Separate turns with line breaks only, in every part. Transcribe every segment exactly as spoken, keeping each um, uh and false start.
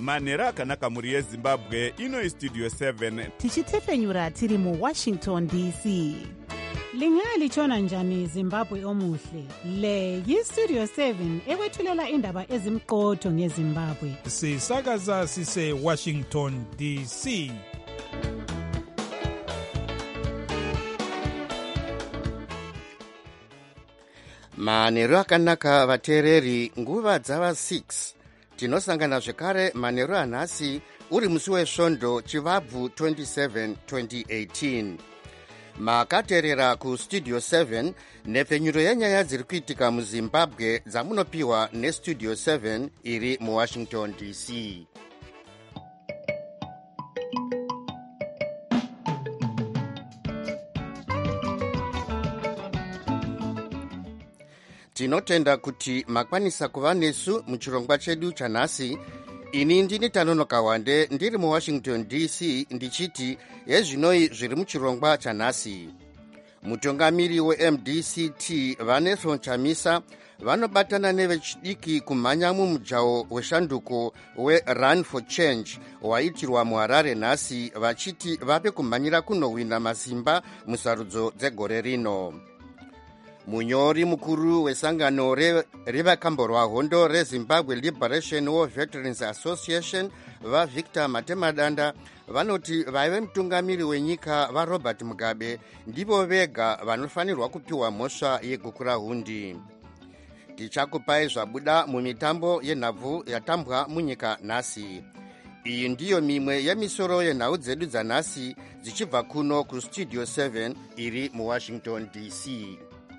manhero akanaka mhuri yezimbabwe. Ino Studio seven
tichitefenyura tiri muwashington D C. Lingalitshona njani Zimbabwe omuhle? Le yiStudio seven ekwethulela indaba ezimqotho ngeZimbabwe.
Sisakaza sise Washington D C.
Manhero akanaka vateereri, nguva dzava six. Tinosangana zvekare manhero anhasi uri musi wesvondo chivabvu twenty-seven twenty eighteen. Makateerera kuStudio seven, nhepfenyuro yenyaya dziri kuitika muZimbabwe dzamunopiwa neStudio seven iri muWashington D C. Tinotenda kuti makwanisa kuva nesu muchirongwa chedu chanhasi. Ini ndini Tanonoka Wande ndiri muWashington D C ndichiti yezvinoi zviri muchirongwa chanhasi. Mutungamiri weM D C T Vanessa Chamisa vanobatana nevechidiki kumhanya mumujaho weshanduko weRun for Change waitirwa muHarare nhasi, vachiti vape kumhanyira kunowina masimba musarudzo dzegore rino. Munyori mukuru wesangano revakamborwa hondo reZimbabwe Liberation War Veterans Association vaVictor Matemadanda vanoti vaive mutungamiri wenyika vaRobert Mugabe ndivo vega vanofanirwa kupiwa mhosva yegukura hundi. Tichakupai zvabuda mumitambo yenhabvu yatambwa munyika nhasi. Iyi ndiyo mimwe yemisoro yenhau dzedu dzanhasi dzichibva kuno kuStudio seven iri muWashington D C.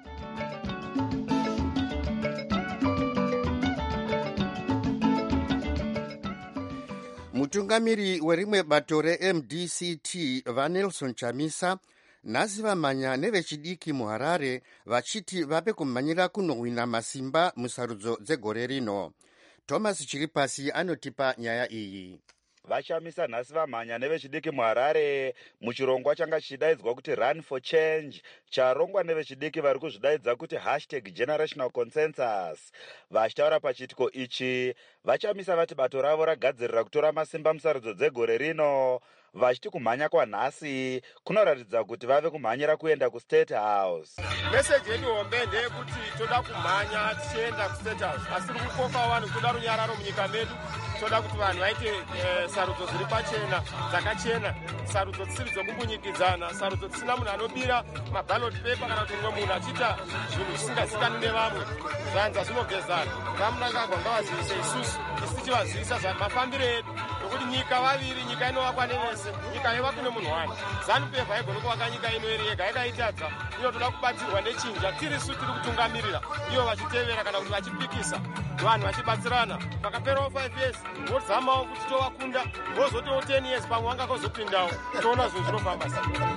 Mutungamiri werimwe bato reM D C T Vanessa Chamisa nhasi vamhanya nevechidiki muHarare vachiti vape kumhanyira kunowina masimba musarudzo dzegore rino. Thomas Chiripasi anotipa nyaya iyi.
Vachamisa nhasi vamhanya nevechidiki muHarare muchirongwa changa chichidaidzwa kuti Run for Change, charongwa nevechidiki vari kuzvidaidza kuti hashtag generational consensus. Vachitaura pachiitiko ichi, vachamisa vati bato ravo ragadzirira kutora masimba musarudzo dzegore rino, vachiti kumhanya kwanhasi kunoratidza kuti vave kumhanyira kuenda kuState House.
Meseji yedu hombe ndeyekuti toda kumhanya tichienda kuState House, asi tiri kukoka vanhu toda runyararo munyika medu. Toda kuti vanhu vaite e, sarudzo dziri pachena dzakachena, sarudzo dzisiri dzokumbunyikidzana, sarudzo dzisina munhu anobira maballot paper kana kuti mumwe munhu achiita zvinhu zvisingazikanwi nevamwe. Zvanza zvinogezana. Vamunangagwa ngavazivise isusu, isi tichivazivisa mafambiro edu nokuti nyika vaviri, nyika inovakwa nevese, nyika yevakwa nemunhu wani. ZANU-PF haigoni kuvaka nyika ino iri yega, yakaitadza. Iyo toda kubatsirwa nechinja, tiri su tiri kutungamirira, ivo vachitevera kana kuti vachipikisa, vanhu vachibatsirana. Pakaperawo five years vozamawo kuti tovakunda, vozotiwo ten years pamwe vangakuzopindawo, toona zvinhu zvinofamba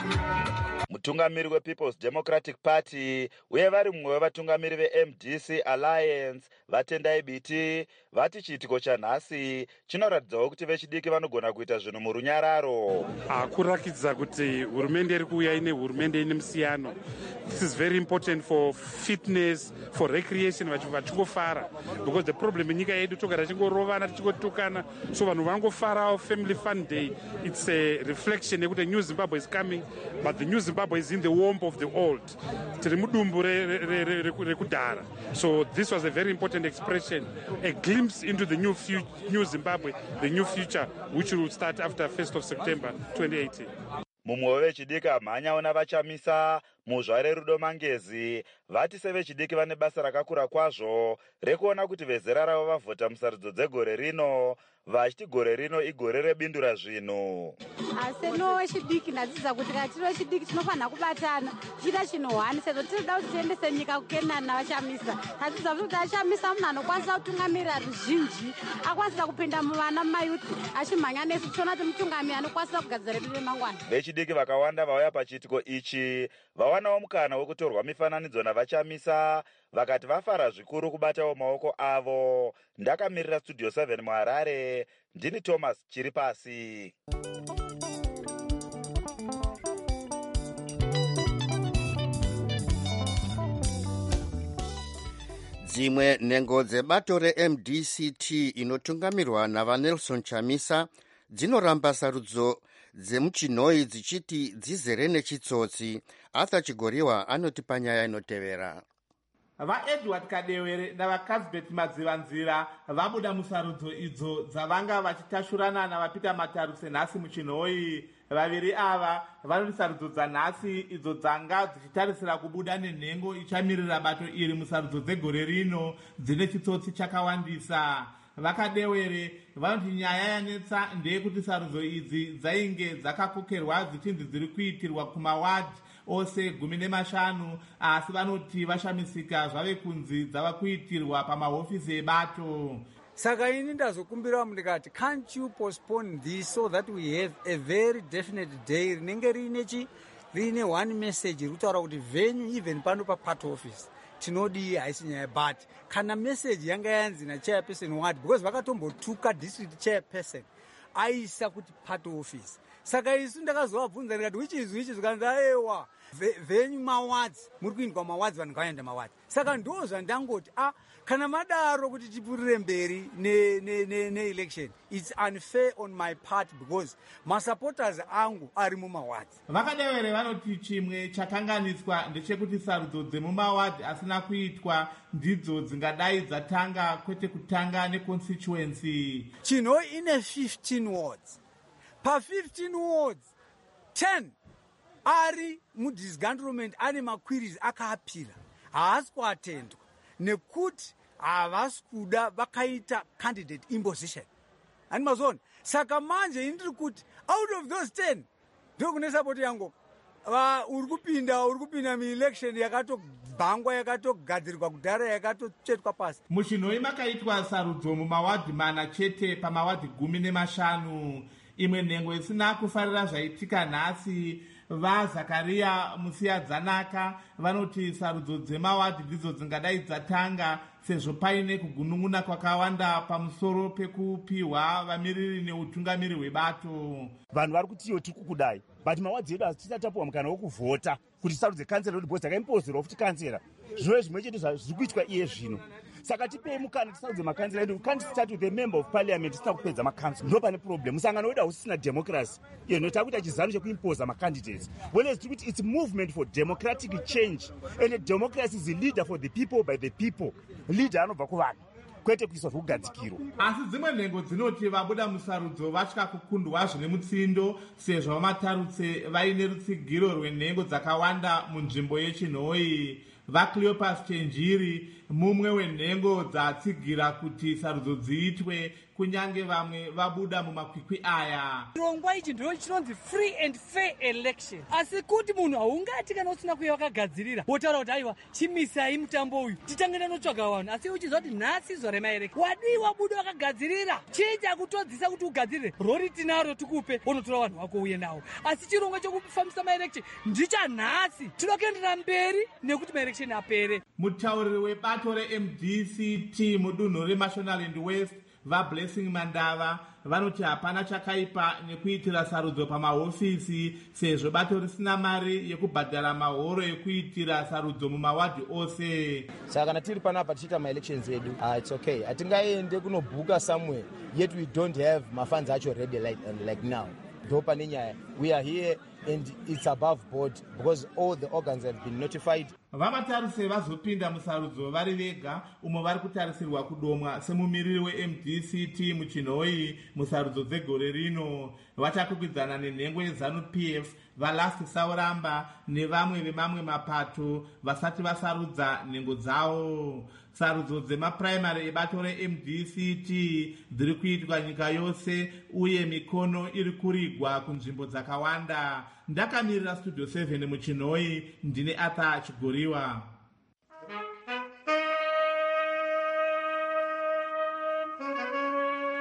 sei.
Mutungamiri wePeople's Democratic Party uye vari mumwe wevatungamiri veM D C Alliance Vatendai Biti vati chiitiko chanhasi chinoratidzawo kuti vechidiki vanogona kuita zvinhu murunyararo.
Akurakidza kuti hurumende iri kuuya ine hurumende ine musiyano. This is very important for fitness, for recreation, vachingofara, because the problem nyika yedu togara tichingorovana tichingotukana, so vanhu vangofarawo family fun day. It's a reflection yekuti new Zimbabwe is coming, but the new Zimbabwe is in the womb of the old. Tiri mudumbu rekudhara. So this was a very important expression, a glimpse into the new fu- new Zimbabwe, the new future, which will start after first of September twenty eighteen.
Mumwe wevechidiki amhanyawo navachamisa muzvare Rudo Mangezi vati sevechidiki vane basa rakakura kwazvo rekuona kuti vezera ravo vavhota musarudzo dzegore rino, vachiti gore rino igore rebindura zvinhu.
Asi no wechidiki ndadzidza kuti kana tiri wechidiki tinofanira kubatana tichita chinhu one sezvo tinoda kuti tiendese nyika kukenani navachamisa. Tadzidza kuti achamisa munhu anokwanisa kutungamirira ruzhinji, akwanisa kupinda muvana mumayuthi achimhanya nesu, tichiona kuti mutungamiri anokwanisa kugadzira redu remangwana.
Vechidiki vakawanda vauya pachiitiko ichi vawanawo mukana wekutorwa mifananidzo navachamisa, vakati vafara zvikuru kubatawo maoko avo. Ndakamirira Studio seven muHarare, ndini Thomas Chiripasi.
dzimwe nhengo dzebato re-M D C T inotungamirwa navaNelson Chamisa dzinoramba sarudzo dzemuchinhoi dzichiti dzizere nechitsotsi. Arthur Chigoriwa anoti panyaya inotevera.
vaedward Kadewere navakazibeth Madzivanzira vabuda musarudzo idzo dzavanga vachitashurana navapeter Mataruse nhasi muchinhoi. Vaviri ava vanoti sarudzo dzanhasi idzo dzanga dzichitarisira kubuda nenhengo ichamirira bato iri musarudzo dzegore rino dzine chitsotsi chakawandisa. Vakadewere vanoti nyaya yanetsa ndeyekuti sarudzo idzi dzainge dzakakokerwa dzichinzi dziri kuitirwa kumawadhi ose gumi nemashanu, asi vanoti vashamisika zvave kunzi dzava kuitirwa pamahofisi ebato.
Saka ini ndazokumbira ndikati, can't you postpone this so that we have a very definite day rinenge rine chi rine one message rikutaura kuti venue even pano papart office tinodi haisi nyaya, but kana message yanga yanzi nachairperson ward, because vakatombotuka district chairperson aisa kuti part office. Saka isu ndakazovabvunza ndikati which is which is kanzi aiwa venyu mawards muri kuindwa mawards vanhu ngavaenda mawards. Saka ndo zvandangoti a kana madaro kuti tipurire mberi ne-election ne, ne it's unfair on my part because masupporters angu ari mumawards.
Vakadewere vanoti chimwe chakanganiswa ndechekuti sarudzo dzemumawards asina kuitwa ndidzo dzingadai dzatanga kwete kutanga neconstituency.
Chinhoi ine fifteen wards. Pa fifteen wards, ten ari mudisgantlement ane maqueries akaapira haasi kuatendwa nekuti havasi kuda vakaita candidate imposition. Ani mazona. Saka manje indiri kuti out of those ten ndokune support yangu va uri kupinda uri kupinda mi-election yakatobhangwa yakatogadzirirwa kudhara yakatotsvetwa pasi.
Muchinhoi makaitwa sarudzo mumawadhi mana chete pamawadhi gumi nemashanu. Imwe nhengo isina kufarira zvaitika nhasi, vaZakaria Musiyadzanaka vanoti sarudzo dzemawadhi ndidzo dzingadai dzatanga sezvo paine kugunun'una kwakawanda pamusoro pekupiwa vamiriri neutungamiri hwebato.
Vanhu vari kuti iyo tiri kukudai, but mawadhi edu hatisati tapuwa mukana wokuvhota kuti sarudze kansera kuti bhozi dzakaimbozerwa futi kansera. Zvino zvimwe chete zviri kuitwa iye zvino. Saka tipei mukana tisarudze makansera edu. Can't start with the member of parliament tisina kupedza makansera. Ndo pane problem. Musangano wedu hausisina democracy. Iyo inoita kuita chizano chekuimposa macandidates. Whereas tiri kuti it's a movement for democratic change. And a democracy is a leader for the people by the people. Leader anobva kuvanhu. Kwete kuiswa zvokugadzikirwa.
Asi dzimwe nhengo dzinoti vabuda musarudzo vatya kukundwa zvine mutsindo sezvo vamatarutse vaine rutsigiro rwenhengo dzakawanda munzvimbo yechinhoi. VaCleopas Chenjiri mumwe wenhengo dzatsigira kuti sarudzo dziitwe kunyange vamwe vabuda mumakwikwi aya.
Chirongwa ichi ndicho chinonzi free and fair election. Asi kuti munhu haungati kana usina kuya wakagadzirira wotaura kuti aiwa chimisai mutambo uyu titangenda notsvaga vanhu, asi uchizwa kuti nhasi zuva remaereka wadiwa buda wakagadzirira chii chakutodzisa kuti ugadzirire rori tinaro tikupe wonotora vanhu vako uye nawo. Asi chirongwa chokufambisa maelection ndichanhasi tinokuendera mberi nekuti maelection apere.
Mutauriri webato re-M D C T mudunhu reMashonaland West vaBlessing Mandava vanoti hapana chakaipa nekuitira sarudzo pamahofisi sezvo bato risina mari yekubhadhara mahoro ekuitira sarudzo mumawadhi ose.
Saka kana tiri panapa tichiita ma-elections edu, uh, it's okay. Hatingaende kunobhuka somewhere yet we don't have mafunds acho ready like, uh, like now. Ndo pane nyaya. We are here and it's above board because all the organs have been notified.
Vamataruse vazopinda musarudzo vari vega umo vari kutarisirwa kudomwa semumiriri we-M D C T muchinhoi musarudzo dzegore rino. Vachakwikwidzana nenhengo yeZanu-P F, vaLast Sauramba nevamwe vemamwe mapato vasati vasarudza nhengo dzavo. Sarudzo dzemapuraimari ebato re-M D C T dziri kuitwa nyika yose uye mikono iri kurigwa kunzvimbo dzakawanda. Ndakamirira Studio seven muchinhoi, ndine Arthur Chigoriwa.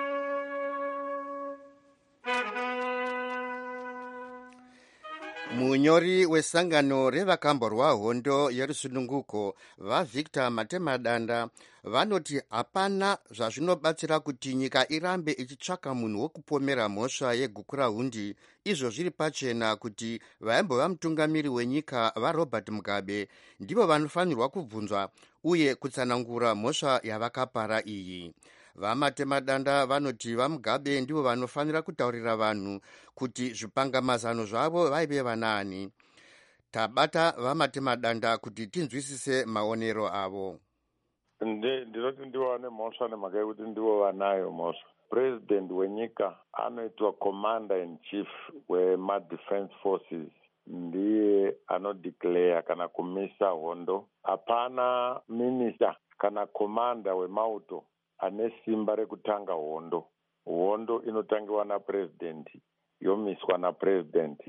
Mu munyori wesangano revakamborwa hondo yerusununguko vavictor matemadanda vanoti hapana zvazvinobatsira kuti nyika irambe ichitsvaka munhu wokupomera mhosva yegukurahundi, izvo zviri pachena kuti vaimbova mutungamiri wenyika varobert mugabe ndivo vanofanirwa kubvunzwa uye kutsanangura mhosva yavakapara iyi. Vamatemadanda vanoti vamugabe ndivo vanofanira kutaurira vanhu kuti zvipangamazano zvavo vaive vanani. Tabata vamatemadanda kuti tinzwisise maonero avo.
Ndinoti ndivo vane mhosva nemhaka yekuti ndivo vanayo mhosva. President wenyika anoitwa commander in chief wema-defense forces, ndiye anodeclare kana kumisa hondo. Hapana minister kana commander wemauto ane simba rekutanga hondo. Hondo inotangiwa napresident, yomiswa napresident.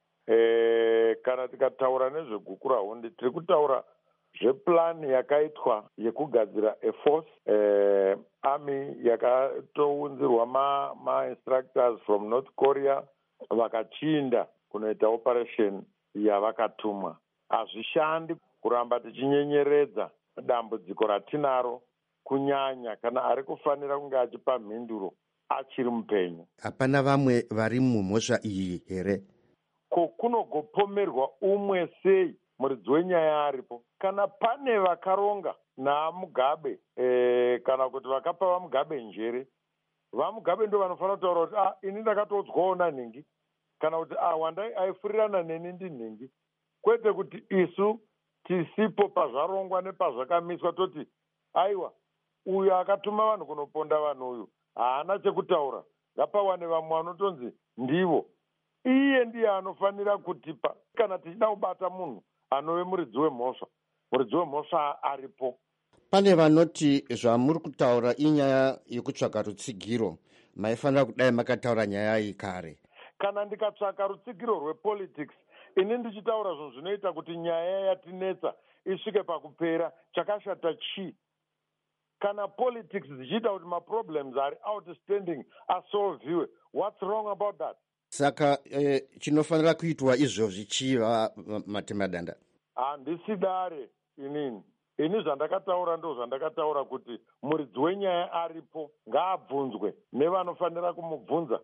E, kana tikataura nezvegukurahundi tiri kutaura zvepurani yakaitwa yekugadzira eforce, e, army yakatounzirwa ma, ma instructors from North Korea vakachinda kunoita operation yavakatumwa. Hazvishandi kuramba tichinyenyeredza dambudziko ratinaro, kunyanya kana ari kufanira kunge achipa mhinduro achiri mupenyu.
Hapana vamwe vari mumhosva iyi here?
Ko kunogopomerwa umwe sei muridzi wenyaya aripo? Kana pane vakaronga naMugabe e, kana kuti vakapa vaMugabe njere, vaMugabe ndo vanofanira kutaura kuti ah, ini ndakatodzwaona nhingi, kana kuti ah, wandai aifurirana neni ndinhingi, kwete kuti isu tisipo pazvarongwa nepazvakamiswa toti aiwa uyu akatuma vanhu kunoponda vanhu uyu haana chekutaura, ngapawane vamwe vanotonzi ndivo. Iye ndiye anofanira kutipa kana tichida kubata munhu anove muridzi wemhosva. Muridzi wemhosva aripo.
Pane vanoti zvamuri kutaura inyaya yekutsvaga rutsigiro, maifanira kudai makataura nyaya iyi kare.
Kana ndikatsvaga rutsigiro rwepolitics, ini ndichitaura zvinhu zvinoita kuti nyaya yatinetsa isvike pakupera, chakashata chii? Kana politics zichiita kuti maproblems ari outstanding asolviwe, what's wrong about that?
Saka eh, chinofanira kuitwa izvozvi chiva Matemadanda?
Handisidare inini. Ini zvandakataura ndo zvandakataura kuti muridzi wenyaya aripo, ngaabvunzwe nevanofanira kumubvunza.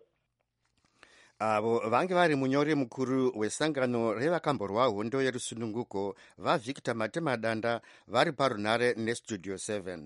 Avo vange vari munyori mukuru wesangano revakamborwa hondo yerusununguko vaVictor Matemadanda vari parunare nestudio seven.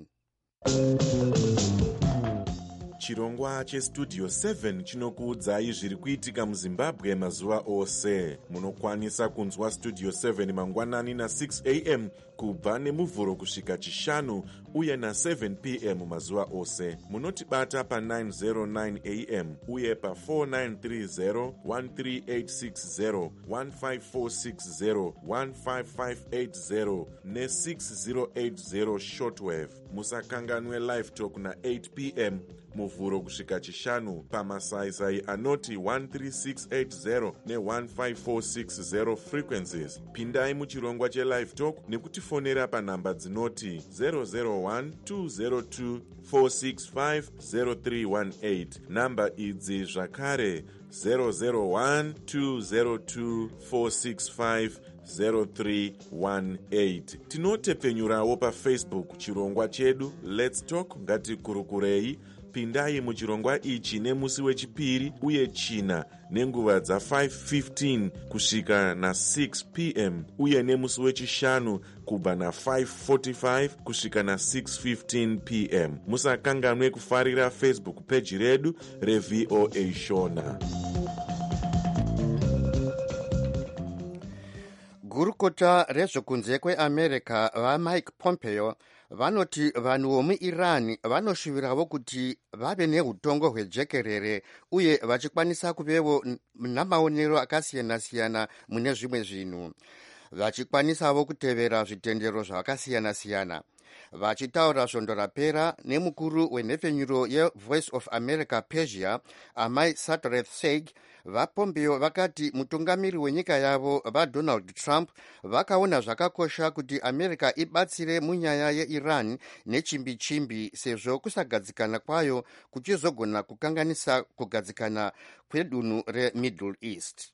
Chirongwa chestudio seven chinokuudzai zviri kuitika muZimbabwe mazuva ose. Munokwanisa kunzwa studio seven mangwanani na six a m kubva nemuvhuro kusvika chishanu uye na seven p m mazuva ose. Munotibata pa nine oh nine a m uye pa four nine three zero, one three eight six zero, one five four six zero, one five five eight zero ne six zero eight zero shortwave. Musakanganwe live talk na eight p m muvhuro kusvika chishanu pamasaisai anoti one three six eight zero ne one five four six zero frequencies. Pindai muchirongwa chelive talk nekutifonera panhamba dzinoti zero zero one two zero two four six five zero three one eight. Namba idzi zvakare zero zero one two zero two four six five zero three one eight. Tinotepfenyurawo pafacebook chirongwa chedu Let's Talk ngatikurukurei. Pindai muchirongwa ichi nemusi wechipiri uye china nenguva dza five fifteen kusvika na six p m uye nemusi wechishanu kubva na five forty-five kusvika na six fifteen p m. Musakanganwe kufarira Facebook page redu reV O A Shona.
Gurukota rezvokunze kweAmerica vaMike Pompeo vanoti vanhu vomuIran vanoshuvirawo kuti vave neutongo hwejekerere uye vachikwanisa kuvevo namaonero akasiyana-siyana mune zvimwe zvinhu, vachikwanisawo kutevera zvitendero zvakasiyana-siyana. Vachitaura svondo rapera nemukuru wenhepfenyuro yeVoice of America Persia Amai Satoreth Seg, vaPompeo vakati mutungamiri wenyika yavo vaDonald Trump vakaona zvakakosha kuti America ibatsire munyaya yeIran nechimbi-chimbi sezvo kusagadzikana kwayo kuchizogona kukanganisa kugadzikana kwedunhu reMiddle East.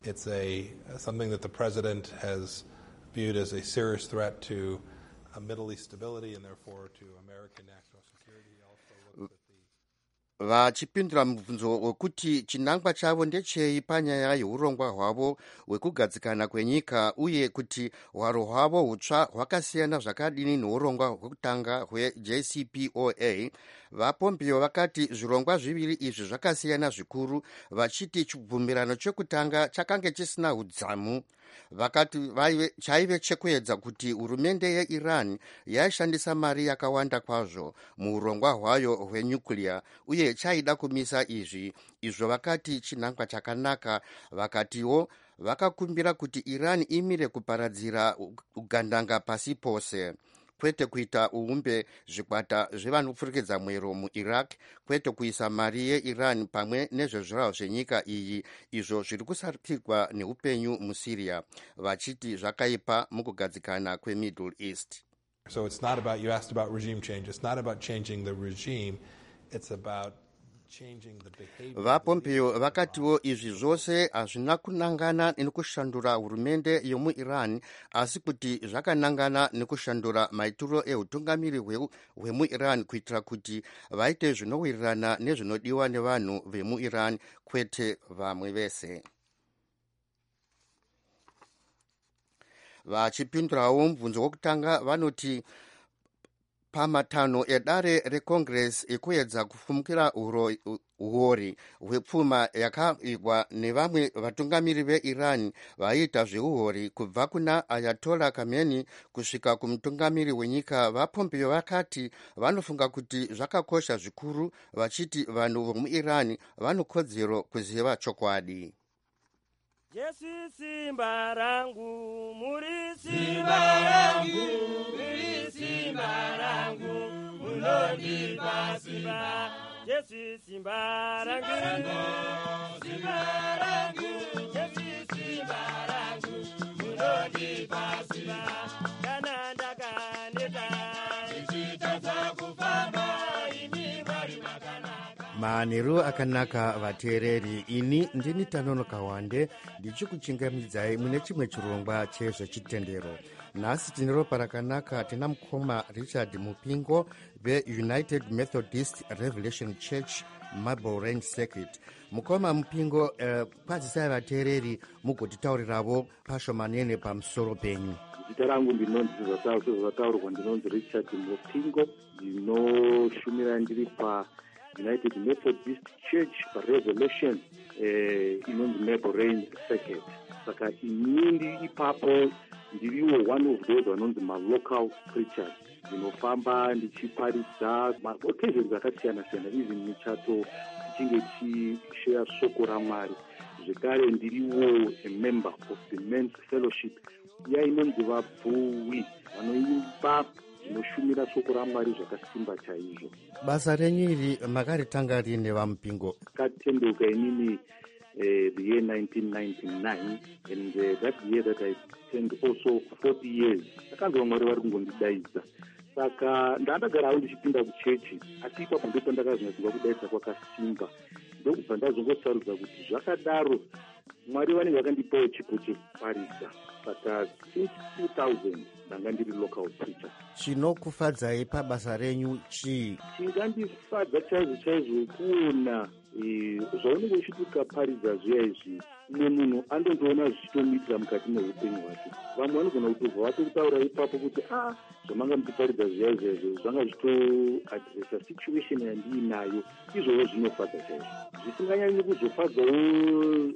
It's a something that the president has viewed as a serious threat to uh, Middle East stability and therefore to American national security. He also looks at the
vachipindura mubvunzo wekuti chinangwa chavo ndechei panyaya yeurongwa hwavo hwekugadzikana kwenyika uye kuti hwaro hwavo hutsva hwakasiyana zvakadini neurongwa hwekutanga hweJ C P O A. vapompeo vakati zvirongwa zviviri izvi zvakasiyana zvikuru, vachiti chibvumirano chekutanga chakange chisina udzamu. vakati chaive chekuedza kuti hurumende yeiran yaishandisa mari yakawanda kwazvo muurongwa hwayo hwenyuclear uye chaida kumisa izvi izvo vakati chinangwa chakanaka. vakatiwo vakakumbira kuti iran imire kuparadzira ugandanga pasi pose, kwete kuita uumbe zvikwata zvevanopfurikidza mwero muiraq, kwete kuisa mari yeiran pamwe nezvezvirawo zvenyika iyi izvo zviri kusatirwa neupenyu musyria, vachiti zvakaipa mukugadzikana kwemiddle east.
So it's not about, you asked about regime change, it's not about changing the regime, it's about
vapompeo vakatiwo izvi zvose hazvina kunangana nekushandura hurumende yomuiran asi kuti zvakanangana nekushandura maitiro eutungamiri hwemuiran kuitira kuti vaite zvinowirirana nezvinodiwa nevanhu vemuiran kwete vamwe vese. vachipindurawo mubvunzo wokutanga vanoti pamatanho edare recongress ekuedza kufumukira uori hwepfuma yakaigwa nevamwe vatungamiri veiran vaiita zveuori kubva kuna ayatollah Khamenei kusvika kumutungamiri wenyika, vapompeo vakati vanofunga kuti zvakakosha zvikuru, vachiti vanhu vemuiran vanokodzero kuziva chokwadi.
Jesu simba rangu, muri simba rangu, muri simba rangu, munonipa simba. Jesu simba rangu, simba rangu, Jesu simba rangu, munonipa simba. Kana ndakaneta, nichitaza kufamba, imi mwari makanaka.
manheru akanaka vateereri, ini ndini Tanonoka Wande ndichikuchingamidzai mune chimwe chirongwa chezvechitendero. nhasi tine ropa rakanaka, tina mukoma Richard Mupingo veUnited Methodist Revelation Church Marble Range Circuit. mukoma Mupingo, uh, kwadzisai vateereri mugotitaurirawo pashomanene pamusoro penyu.
zita rangu ndinonzi zvataurwa ndinonzi Richard Mupingo, ndinoshumira ndiri pa United Methodist Church Revelation eh, inonzi Marble Range Circuit. Saka inini ipapo ndiriwo one of those vanonzi ma-local preachers, ndinofamba ndichiparidza ma-occasions akasiyana siyana, even michato tichinge tichishare shoko raMwari. zvekare ndiriwo a member of the Men's Fellowship iya inonzi vabvuwi vanoimba zvinoshumira shoko raMwari zvakasimba chaizvo.
basa renyu iri makaritanga riine vaMupingo?
Katendeuka inini uh, the year nineteen ninety-nine, and uh, that year that I turned also forty years. Takanzwa Mwari vari kungondidaidza, saka ndandagarawo ndichipinda kuchechi, asi ipapo ndipo pandakazonyatswa kudaidza kwakasimba. Ndokubva ndazongosarudza kuti zvakadaro Mwari vanenge vakandipawo chipo chekuparidza. Saka since two thousand ndanga ndiri local preacher.
Chinokufadzai pabasa renyu chii?
Chingandifadza chaizvo chaizvo kuona zvaunenge uchiti ukaparidza zviya izvi, umwe munhu andondoona zvichitomuitira mukati meupenyu hwake. Vamwe vanogona kutobva vatokutaura ipapo kuti ah, zvamanga muchiparidza zviya izvi zvanga zvitoadresa situation yandiinayo. Izvozvo zvinofadza chaizvo. Zvisinganyanyi kuzofadzawo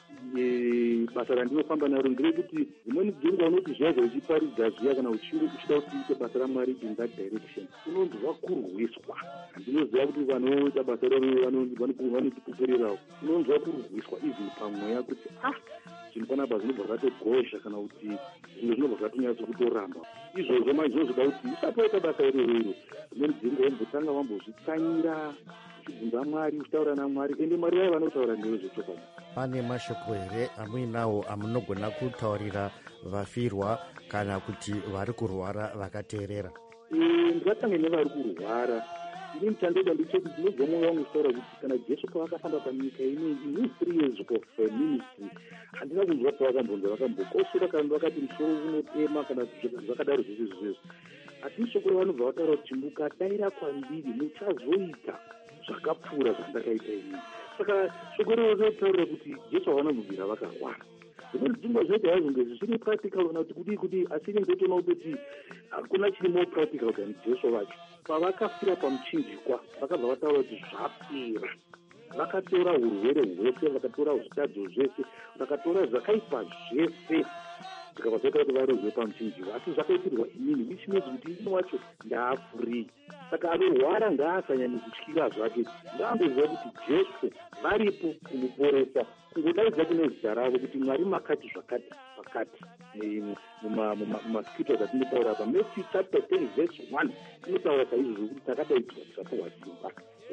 basa randinofamba naro nderekuti dzimweni dzenguva unoti zviya uchiparidza zviya kana uchinge uchida kuti uite basa raMwari in that direction, unonzi wakurwiswa. Handinoziva kuti vanoita basa raro vanotipupurirawo, unonzi wakurwiswa even pamweya kuti ah, zvinhu panapa zvinobva zvatogozha kana kuti zvimwe zvinobva zvatonyatso kutoramba. Izvozvo manje zvozoda kuti usati waita basa irororo, dzimweni dzenguva wambotanga wambozvitsvanyira uchibvunza Mwari, uchitaura naMwari, ende Mwari vaye vanotaura newe zvechokwadi.
Pane mashoko here amuinawo amunogona kutaurira vafirwa kana kuti vari kurwara vakateerera?
Ndingatanga nevari kurwara. ini chandida ndichoti ndinobva mwoyo wangu kutaura kuti kana jesu pavakafamba panyika inei in three years of ministry handina kunzwa pavakambonza vakambokosora kana vakati musoro unotema kana zvakadaro zvese zvizvezvo asi musokoro vanobva vataura kuti mukadayira kwandiri muchazoita zvakapfuura zvandakaita inini. Saka shokoro rinotaura kuti jesu havanobvira vakarwara. Zvimweni dzimba zvinoita hazvo zviri practical kana kuti kudii kudii, asi ine ndotoona kuti hakuna chiri more practical than jesu vacho. Pavakafira pamuchinjikwa vakabva vataura kuti zvapera. Vakatora urwere hwese, vakatora zvitadzo zvese, vakatora zvakaipa zvese, zvikavazota kuti varozwe pamuchinjikwa. Asi zvakaitirwa inini, which means kuti ini wacho ndaafuri. Saka anorwara ngaasanyanya kutyira zvake, ngaangoziva kuti jesu varipo kumuporesa, kungodaidza kune zita ravo kuti mwari makati zvakati pakati. Mumascripture dzatinotaura pa Matthew chapter ten verse one inotaura saizvozvo kuti takadaidzwa tikapiwa simba.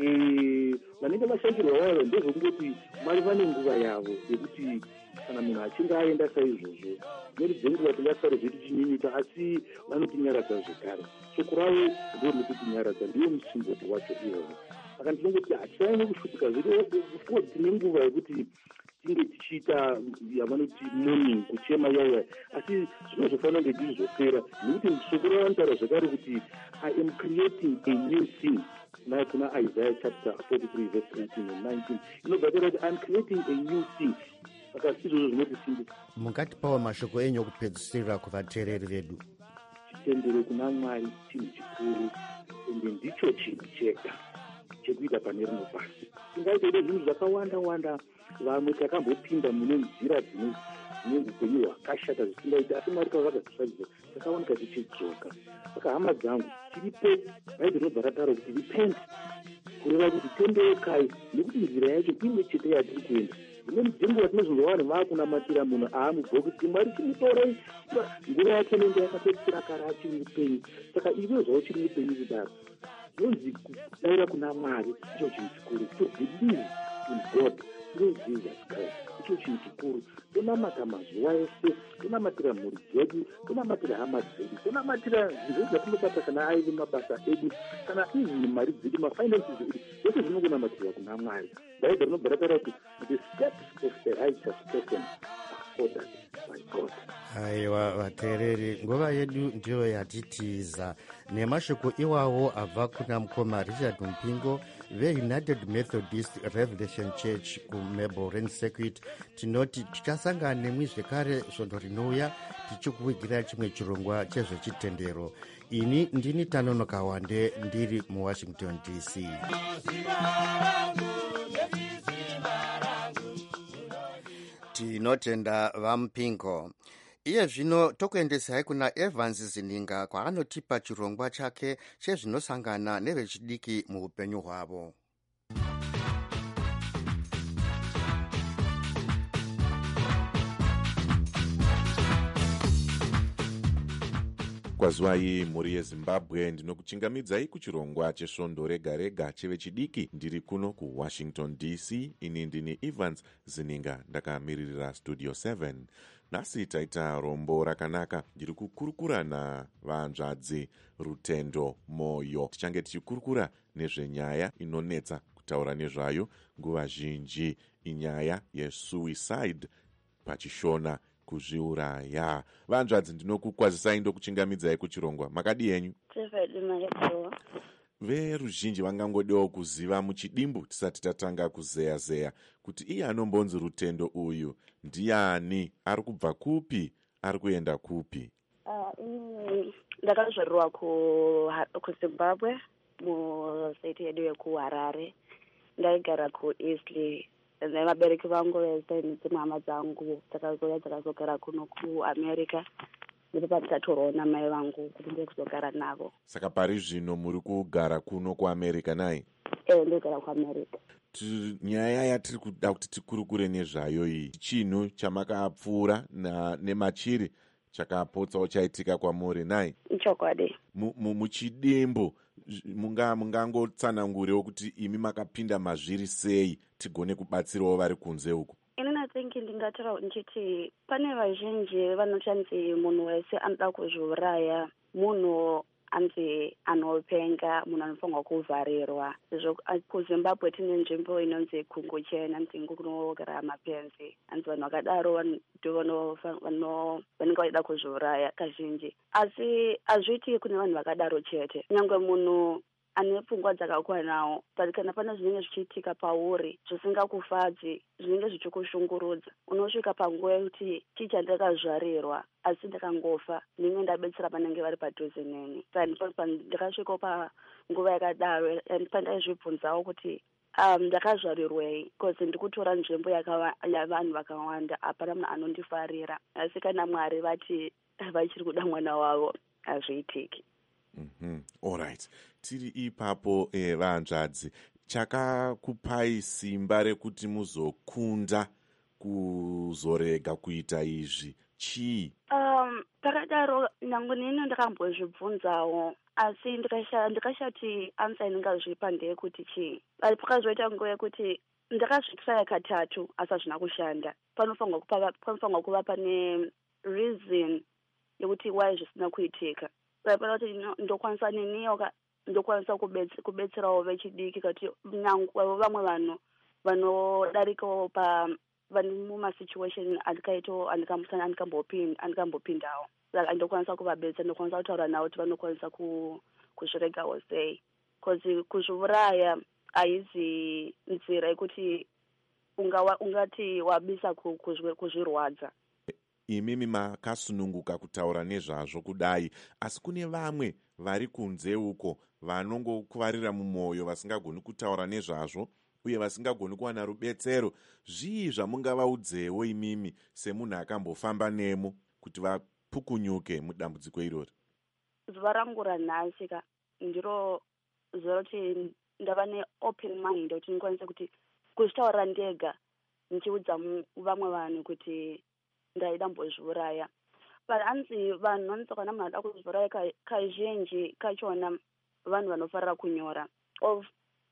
Vanenge vashankirwa vavo ndezvokungoti mwari vane nguva yavo yekuti kana munhu achinge aenda saizvozvo dzimweni dzenguva tingasare zvedu chinyinyika, asi vanotinyaradza zvekare. shoko ravo ndo rinokutinyaradza, ndiwo musimboti wacho iwowo. Saka ndinongoti hatisaine kushutika zvedu, fuo tine nguva yekuti tinge tichiita yavanoti mourning, kuchema yaya, asi zvinozofanira kunge ndizvopera nekuti shoko ravanotaura zvakare kuti I am creating a new thing. Now kuna Isaiah chapter forty-three verse eighteen and nineteen inobvatira kuti I am creating a new thing. Saka izvozvo zvinotisimbisa.
Mungatipawo mashoko enyu okupedzisira kuvateereri vedu.
Chitendero kuna Mwari chinhu chikuru, ende ndicho chinhu chega chekuita pane rino pasi. Tingaita zvinhu zvakawanda wanda, vamwe takambopinda mune nzira dzine upenyu hwakashata zvisingaita, asi Mwari pavakatisvadzisa takaoneka tichidzoka. Saka hama dzangu, tiripo bhaibheri rinobva rataura kuti repent, kureva kuti tendeukai, nekuti nzira yacho imwe chete yatiri kuenda. Dzimweni dzenguva tinozonzwa vanhu vaakunamatira munhu aamubva kuti Mwari chimutorei, nguva yake nenge yakapedzisira kare achiri mupenyu. Saka iwe zvavo chiri mupenyu kudaro, zvinonzi kudayira kuna Mwari icho chinhu chikuru, to believe in God through Jesus Christ, icho chinhu chikuru. Tonamata mazuva ese, tonamatira mhuri dzedu, tonamatira hama dzedu, tonamatira zvinhu zvatinobata kana aive mabasa edu, kana izvi mari dzedu, mafinances edu, zvese zvinongonamatira kuna Mwari. Bhaibheri rinobva rataura kuti the steps of the righteous person are ordered by God.
Aiwa vateereri, nguva yedu ndiyo yatitiza nemashoko iwawo abva kuna mukoma Richard Mpingo veUnited Methodist Revelation Church kuMelbourne Circuit. Tinoti tichasangana nemwi zvekare svondo rinouya tichikuvigira chimwe chirongwa chezvechitendero. Ini ndini Tanonoka Wande ndiri muWashington D C. Tinotenda vaMupingo. Iye zvino tokuendesai kuna Evans Zininga kwaanotipa chirongwa chake chezvinosangana nevechidiki muupenyu hwavo.
Kwazwai mhuri yeZimbabwe, ndinokuchingamidzai kuchirongwa chesvondo rega rega chevechidiki ndiri kuno kuWashington D C. Ini ndini Evans Zininga ndakamiririra studio seven. Nhasi taita rombo rakanaka, ndiri kukurukura navanzvadzi Rutendo Moyo. Tichange tichikurukura nezvenyaya inonetsa kutaura nezvayo nguva zhinji, inyaya yesuicide pachishona, kuzviuraya. Vanzvadzi, ndinokukwazisai ndokuchingamidzai kuchirongwa. Makadi yenyu? Veruzhinji vangangodiwo kuziva muchidimbu tisati tatanga kuzeya zeya kuti iye anombonzi Rutendo uyu ndiani, ari kubva kupi, ari kuenda kupi?
Uh, ndakazvarwa kuZimbabwe mustate yedu yekuHarare. Ndaigara kuEastleigh. Vabereki vangu vese nedzimwe hama dzangu dzakauya dzakazogara kuno kuAmerica. Ndipo pandataurawo namai vangu kuti ndiri kuzogara navo.
Saka pari zvino muri kugara kuno kuAmerica nai?
Eh, ndogara kuAmerica.
Nyaya yatiri kuda kuti tikurukure nezvayo iyi, chinhu chamakapfuura nemachiri chakapotsawo chaitika kwamuri nai?
Chokwadi.
Muchidimbu mungangotsanangurewo kuti imi makapinda mazviri sei tigone kubatsirawo vari kunze uku?
Ini nathingi ndingataura ndichiti pane vazhinji vanoti munhu wese anoda kuzviuraya, munhu anzi anopenga munhu anofanirwa kuvharirwa. KuZimbabwe tine nzvimbo inonzi Kungu Chena, nzvimbo kunogara mapenzi. Anzi vanhu vakadaro ndo vanenge vachida kuzviuraya kazhinji. Asi hazviiti kune vanhu vakadaro chete. Nyangwe munhu ane pfungwa dzakakwanawo, kana pane zvinenge zvichiitika pauri zvisingakufadzi, zvinenge zvichikushungurudza, unosvika panguva yekuti chii chandakazvarirwa asi ndakangofa, ndinenge ndabetsera vanenge vari padhuze neni. Ndakasvikawo panguva yakadaro pandaizvibvunzawo kuti um ndakazvarirwei, because ndikutora nzvimbo yavanhu vakawanda, hapana munhu anondifarira. Asi kana Mwari vati vachiri kuda mwana wavo, hazviitiki.
Mm-hmm. All right. Tiri ipapo eh, vahanzvadzi, chakakupai simba rekuti muzokunda kuzorega kuita izvi chii?
Um, takadaro nangu nini ndakambozvibvunzawo, asi ndikashati ansa indingazvipa ndeyekuti chii. Pakazoita nguva yekuti ndakazvitraya katatu asi hazvina kushanda. Panofanirwa kuva pane reason yekuti why zvisina kuitika. Panoda kuti ndokwanisa niniyo ndokwanisa kubetserawo vechidiki, kuti nyangwe vamwe vanhu vanodarikawo pa vane mumasituation andikaito andikambopindawo, saka ndokwanisa kuvabetsera, ndokwanisa kutaura navo kuti vanokwanisa kuzviregawo sei, because kuzviuraya haizi nzira yekuti ungati wabisa kuzvirwadza.
Imimi makasununguka kutaura nezvazvo kudai, asi kune vamwe vari kunze uko vanongokuvarira mumwoyo, vasingagoni kutaura nezvazvo uye vasingagoni kuwana rubetsero. Zvii zvamungavaudzewo imimi semunhu akambofamba nemo kuti vapukunyuke mudambudziko irori?
Zuva rangu ranhasi ndiro zuva roti ndava ne-open mind kuti ndikwanise kuti kuzvitaurira ndega, ndichiudza vamwe vanhu kuti ndaida mbozviuraya. But anzi vanhu vanotsoka namunhu ada kuzviuraya kazhinji kachona vanhu vanofarira kunyora. Of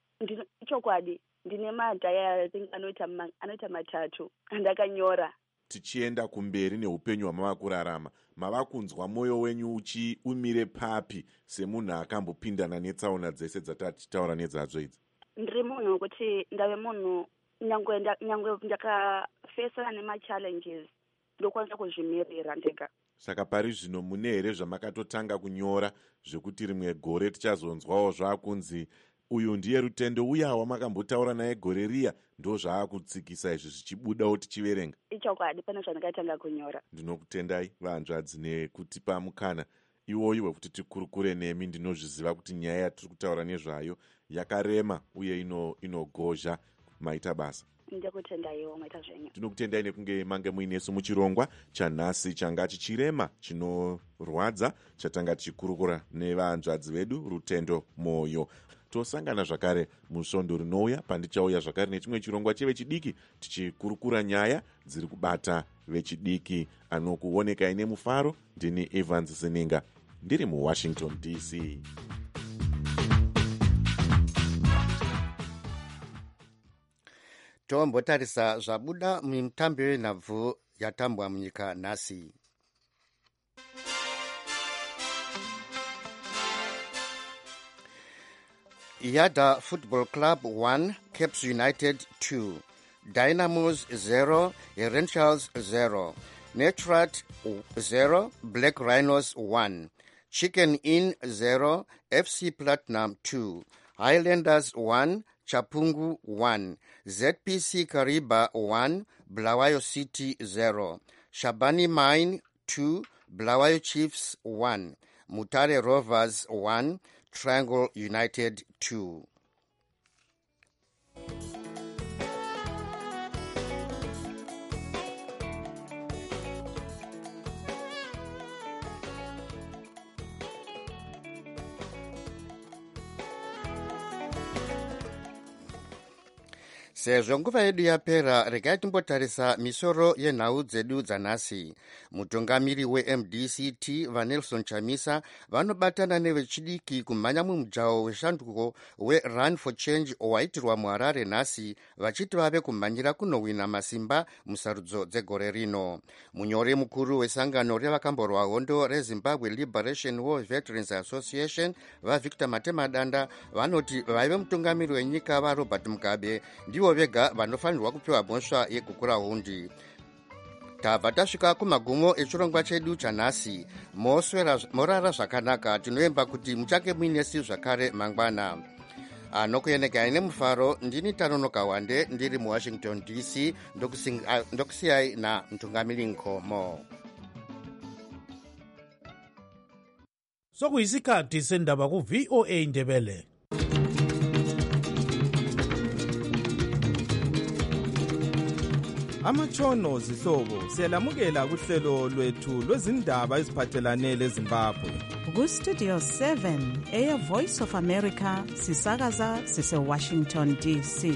chokwadi ndine madhayari anoita matatu andakanyora.
Tichienda kumberi neupenyu hwamava kurarama, mava kunzwa mwoyo wenyu uchi umire papi semunhu akambopindana netsaona dzese dzatatichitaura nedzadzo idzi?
Ndiri munhu wekuti ndave munhu nyangwe ndakafesana nemachallenges ndokwanisa kuzvimirira ndega.
Saka pari zvino mune here zvamakatotanga kunyora zvekuti rimwe gore tichazonzwawo zvakunzi uyu ndiye Rutendo uya wamakambotaura naye gore riya, ndo zvaakutsikisa izvi zvichibudawo tichiverenga?
Ichokwadi, pane zvandakatanga kunyora.
Ndinokutendai vahanzvadzi nekutipa mukana iwoyi wekuti tikurukure nemi. Ndinozviziva kuti nyaya yatiri kutaura nezvayo yakarema uye inogozha. Maita basa.
Ndakutendaiwo maita zvenyu.
Tinokutendai nekunge mange muinesu muchirongwa chanhasi changa chichirema chinorwadza, chatanga tichikurukura nevahanzvadzi vedu Rutendo Moyo. Tosangana zvakare musvondo rinouya pandichauya zvakare nechimwe chirongwa chevechidiki tichikurukura nyaya dziri kubata vechidiki. Anokuonekai nemufaro ndini Evans Seninga ndiri muWashington D C.
Tombotarisa zvabuda mumitambo yenhabvu yatambwa munyika nhasi. Yada Football Club one, Caps United two, Dynamos zero, Herentials zero, Netrat zero, Black Rhinos one, Chicken Inn zero, F C Platinum two, Highlanders one, Chapungu one, Z P C Kariba one, Bulawayo City zero, Shabani Mine two, Bulawayo Chiefs one, Mutare Rovers one, Triangle United two. sezvo nguva yedu yapera regai timbotarisa misoro yenhau dzedu dzanhasi. Mutungamiri we-M D C T vaNelson Chamisa vanobatana nevechidiki kumhanya mumujaho weshanduko we-Run for Change waitirwa muHarare nhasi, vachiti vave kumhanyira kunowina masimba musarudzo dzegore rino. Munyori mukuru wesangano revakamborwa hondo reZimbabwe Liberation War Veterans Association vaVictor Matemadanda vanoti vaive mutungamiri wenyika vaRobert Mugabe ndivo vega vanofanirwa kupiwa mhosva yegukura hundi. Tabva tasvika kumagumo echirongwa chedu chanhasi. Morara zvakanaka, tinoemba kuti muchake muinesi zvakare mangwana. Anokuyenekai nemufaro, ndini Tanonoka Wande ndiri muWashington D C, ndokusiyai na mtungamiri Nkomo.
Sokuyisikhathi sendaba ku-V O A Ndebele.
Amatshono zihlobo siyalamukela kuhlelo lwethu lwezindaba eziphathelane leZimbabwe.
Ku-Studio seven eya Voice of America sisakaza sise-Washington D C.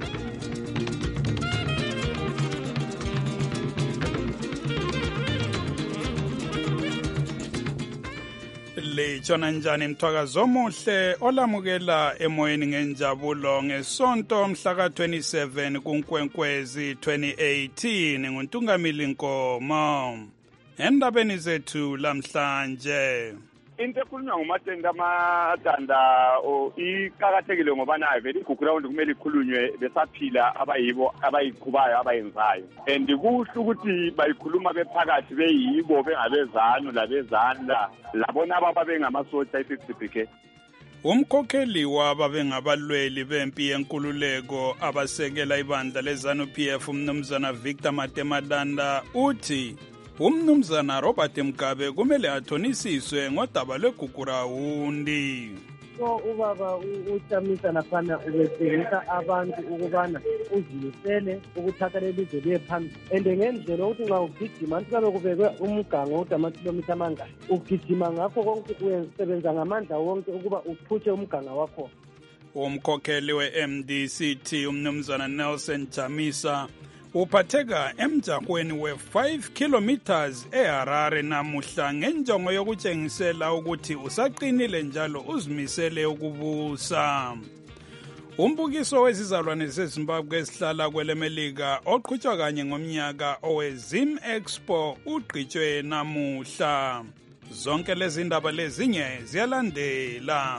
Litshona njani mthwakazo omuhle olamukela emoyeni ngenjabulo ngesonto mhla ka twenty-seven kuNkwenkwezi twenty eighteen nguNtungamili Nkomo. Endabeni zethu lamhlanje,
into ekhulunywa ngumatenda amatanda iqakathekile ngoba nayo vele igugrawundi kumele ikhulunywe besaphila abayibo abayiqhubayo abayenzayo, and kuhle ukuthi bayikhuluma bephakathi beyibo bengabezanu labezandla labona ababa bengamasotsha i-fifty brigade.
umkhokheli wababengabalweli bempi yenkululeko abasekela ibandla leZANU-P F umnumzana Victor Matemadanda uthi umnumzana Robert Mugabe kumele athonisiswe ngodaba lwegugurawundi.
So ubaba uChamisa naphana ubetshengisa abantu ukubana uzimisele ukuthatha lelizwe liye phambili, and ngendlela ukuthi nxa ugijima anti kabe kubekwe umgango ukuthi amakhilomitha amangaki ugijima ngakho konke usebenza ngamandla wonke ukuba uphutshe umganga wakho.
Umkhokheli we-M D C T umnumzana Nelson Chamisa uphatheka emjahweni we-five kilometers eHarare namuhla ngenjongo yokutshengisela ukuthi usaqinile njalo uzimisele ukubusa. Umbukiso wezizalwane zeZimbabwe esihlala kwelemelika oqhutshwa kanye ngomnyaka owe-Zim Expo ugqitshwe namuhla. Zonke lezi ndaba lezinye ziyalandela.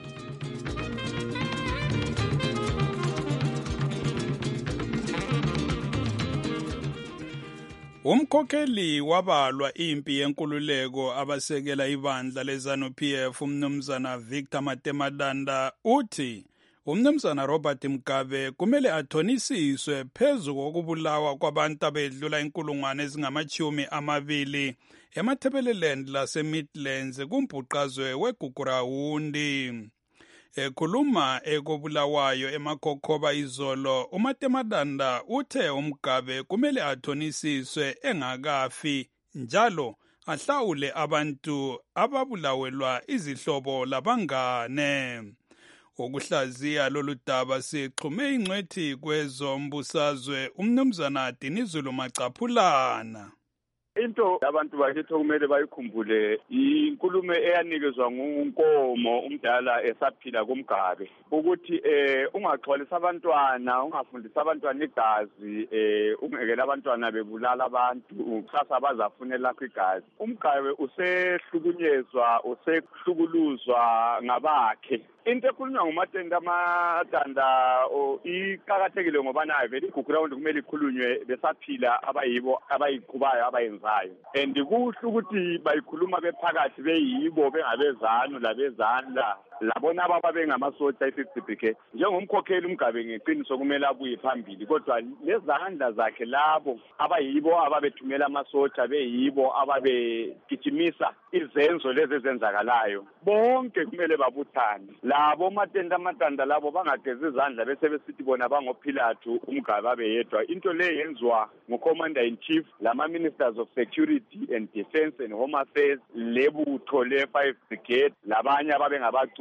Umkhokheli wabalwa impi yenkululeko abasekela ibandla leZANU-P F umnumzana Victor Matemadanda uthi umnumzana Robert Mugabe kumele athonisiswe phezu kokubulawa kwabantu abedlula inkulungwane ezingamachumi amabili eMatabeleland lase-Midlands kumbhuqazwe wegugurawundi. Ekhuluma ekobulawayo emakhokhoba izolo, uMatemadanda uthe uMugabe kumele athonisiswe engakafi njalo ahlawule abantu ababulawelwa izihlobo labangane. Ukuhlaziya lolu daba sixhume ingcwethi kwezombusazwe umnumzana Dinizulu Macaphulana.
Into abantu bakithi kumele bayikhumbule inkulumo eyanikezwa nguNkomo umdala esaphila kuMgabe ukuthi eh ungaxolisa abantwana, ungafundisa abantwana igazi, eh ungekela abantwana bebulala abantu kusasa bazafunela lakho igazi. uMgabe usehlukunyezwa, usehlukuluzwa ngabakhe. Into ekhulunywa ngumatenda amatanda iqakathekile ngoba nayo vele igugrawundi kumele ikhulunywe besaphila abayibo abayiqhubayo abayenzayo, and kuhle ukuthi bayikhuluma bephakathi beyibo bengabezanu labezandla labona ababa bengamasotsha i-fifty brigade. Njengomkhokheli uMgabe ngeqiniso kumele abuye phambili, kodwa lezandla zakhe labo abayibo ababethumela amasotsha beyibo ababegijimisa izenzo lezi ezenzakalayo bonke kumele babuthane. Labo matenda amatanda labo bangageza izandla bese besithi bona bangoPhilathu uMgabe abeyedwa. Into le yenziwa nguCommander in Chief, lama Ministers of Security and Defense and Home Affairs, lebutho le five brigade labanye ababe ngabaculi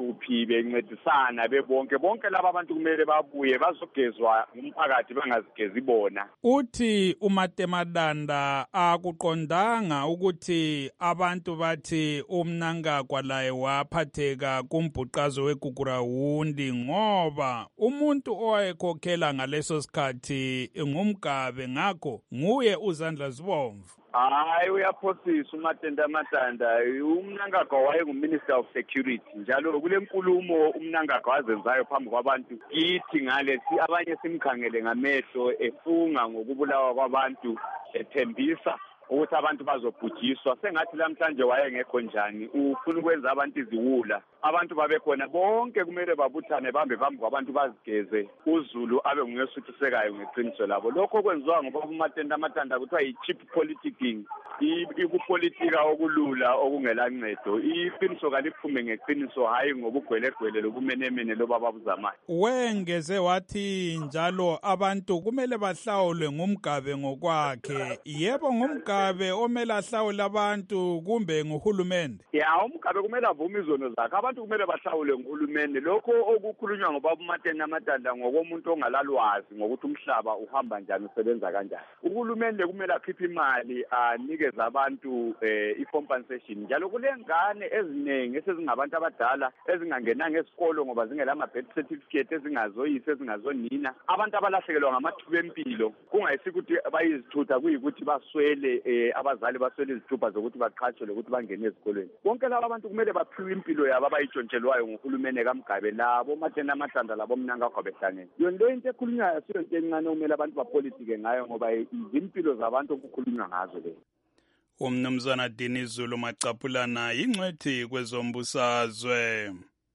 kuphi bencedisana bebonke bonke laba abantu kumele babuye bazogezwa umphakathi bangazigezi bona.
Uthi uMatemadanda akuqondanga ukuthi abantu bathi uMnangagwa laye waphatheka kumbhuqazo weGugurawundi ngoba umuntu owayekhokhela ngaleso sikhathi ngumgabe ngakho nguye uZandla Zibomvu.
Hayi uyaphosisa uMatemadanda. uMnangagwa wayengu-Minister of Security njalo kule nkulumo uMnangagwa azenzayo phambi kwabantu kithi ngale abanye simkhangele ngamehlo efunga ngokubulawa kwabantu ethembisa ukuthi abantu bazobhujiswa sengathi namhlanje wayengekho njani ufuna ukwenza abantu iziwula abantu babekhona bonke kumele babuthane bambe phambi kwabantu bazigeze uZulu abe nguyesuthisekayo ngeqiniso labo lokho kwenziwa ngoba uMatemadanda kuthiwa yi-cheap politicking ikupolitika okulula okungelancedo iqiniso kaliphume ngeqiniso hayi ngobugwelegwele lobumenemene loba babuzamayo.
Wengeze wathi njalo abantu kumele bahlawulwe ngumgabe ngokwakhe. Yebo ngumgabe omele ahlawule abantu kumbe nguhulumende?
Ya umgabe kumele avume izono zakhe abantu kumele bahlawule nguhulumende lokho okukhulunywa ngoba uMatemadanda ngokomuntu ongalalwazi ngokuthi umhlaba uhamba njani usebenza kanjani. Uhulumende kumele akhiphe imali anike abantu eh, i-compensation njalo kulengane eziningi esezingabantu abadala ezingangenanga esikolo ngoba zingela ama-birth certificate ezingazoyise ezingazonina abantu abalahlekelwa ngamathuba empilo kungayisi ukuthi bayizithutha kuyikuthi baswele eh, abazali baswele izithupha zokuthi baqhatshwe lokuthi bangene ezikolweni bonke laba abantu kumele baphiwe impilo yabo abayitshontshelwayo nguhulumende kaMgabe labo Matemadanda labo Mnangagwa behlangene yona le into ekhulunywayo asiyonto encane okumele abantu bapolitike ngayo ngoba izimpilo zabantu okukhulunywa ngazo le.
Umnumzana Dini Zulu Macaphulana yingcwethi kwezombusazwe.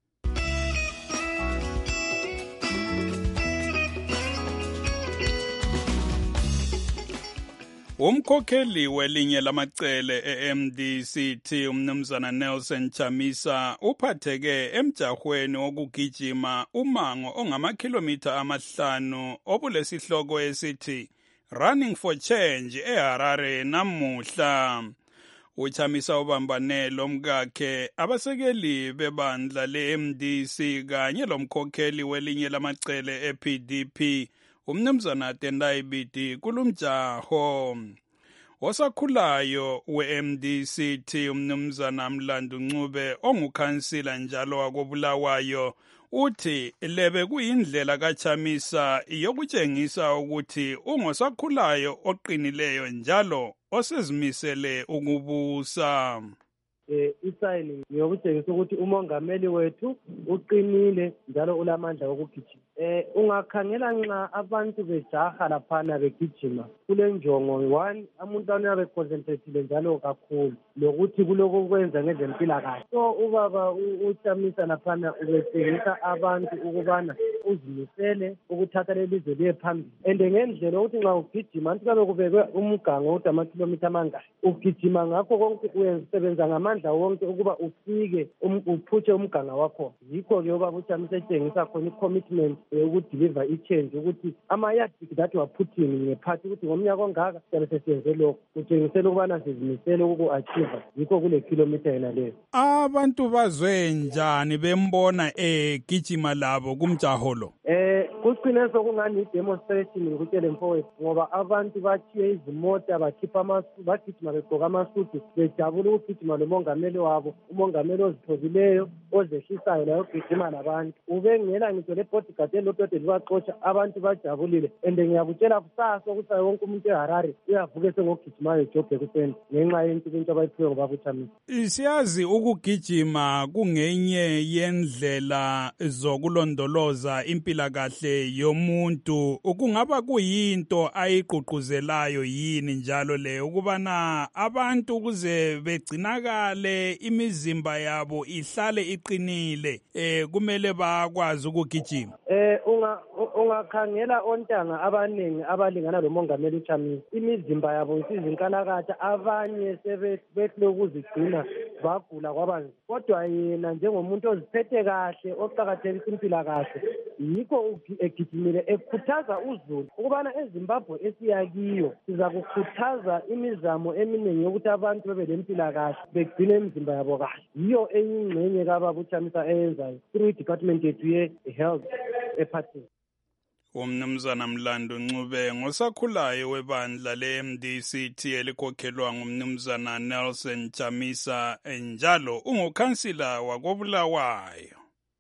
Umkhokheli welinye lamacele e-M D C T umnumzana Nelson Chamisa uphatheke emjahweni wokugijima umango ongamakhilomitha amahlanu obulesihloko esithi Running for Change eHarare namuhla. Uchamisa ubambane lomkakhe abasekeli bebandla le-M D C kanye lomkhokheli welinye lamacele e-P D P umnumzana Tendai Biti kulumjaho. Osakhulayo we-M D C T umnumzana Mlandu Ncube ongukhansila njalo wakobulawayo uthi lebe kuyindlela kaChamisa yokutshengisa ukuthi ungosakhulayo oqinileyo njalo osezimisele ukubusa.
eh isayini ngiyokutshengisa ukuthi umongameli wethu uqinile njalo ulamandla okugijima. eh ungakhangela nxa abantu bejaha laphana begijima kule njongo one umuntu anabe concentrated njalo kakhulu lokuthi kuloko kwenza ngezempilakahle. So ubaba uChamisa laphana ubetshengisa abantu ukubana uzimisele ukuthatha lelizwe liye phambili and ngendlela ukuthi nxa ugijima anti kabe kubekwe umgango ukuthi amakhilomitha amangaki ugijima ngakho konke uyensebenza ngamandla wonke ukuba ufike uphutshe umganga wakho. Yikho-ke ubaba uChamisa etshengisa khona i-commitment ukudeliver i-change ukuthi ama-yardstick that were put in ngephathi ukuthi ngomnyaka ongaka siyabe sesiyenze lokho kutshengisela ukubana sizimisele uku-achieve yikho kule kilomitha yena leyo.
Abantu bazwe njani bembona egijima labo kumjaho lo?
Eh kuqine sokungani i-demonstration ngikutshele mfowethu ngoba abantu bathiye izimota bakhipha amasu bagijima begqoka amasudu bejabula ukugijima lo mongameli wabo umongameli ozithobileyo ozehlisayo layo ogijima labantu ubengela ngitsho le bodyguard elodode libaxotsha abantu bajabulile and ngiyakutshela kusasa ukuthi wonke umuntu eHarare uyavuka sengogijimayo ejobhe kusenta ngenxa yento into abayiphiwe ngoba uChamisa.
Siyazi ukugijima kungenye yendlela zokulondoloza impilakahle yomuntu kungaba kuyinto ayiqhuquzelayo yini njalo le ukubana abantu kuze begcinakale imizimba yabo ihlale iqinile eh kumele bakwazi ukugijima.
Eh unga ungakhangela ontanga abaningi abalingana lo mongameli uChamisa imizimba yabo isizinkalakatha abanye sebethe ukuzigcina bagula kwabanzi kodwa yena njengomuntu oziphethe kahle oqhakathekisa impilakahle yikho egijimile ekhuthaza uZulu ukubana eZimbabwe esiyakiyo siza kukhuthaza imizamo eminingi yokuthi abantu bebe lempilakahle begcine imizimba yabo kahle. Yiyo eyingxenye kababa ubaba uChamisa eyenzayo through i-department yethu ye-health ephathini.
Umnumzana Mlando Ncube ngosakhulayo webandla le-M D C T elikhokhelwa ngumnumzana Nelson Chamisa, njalo ungukhansila wakobulawayo.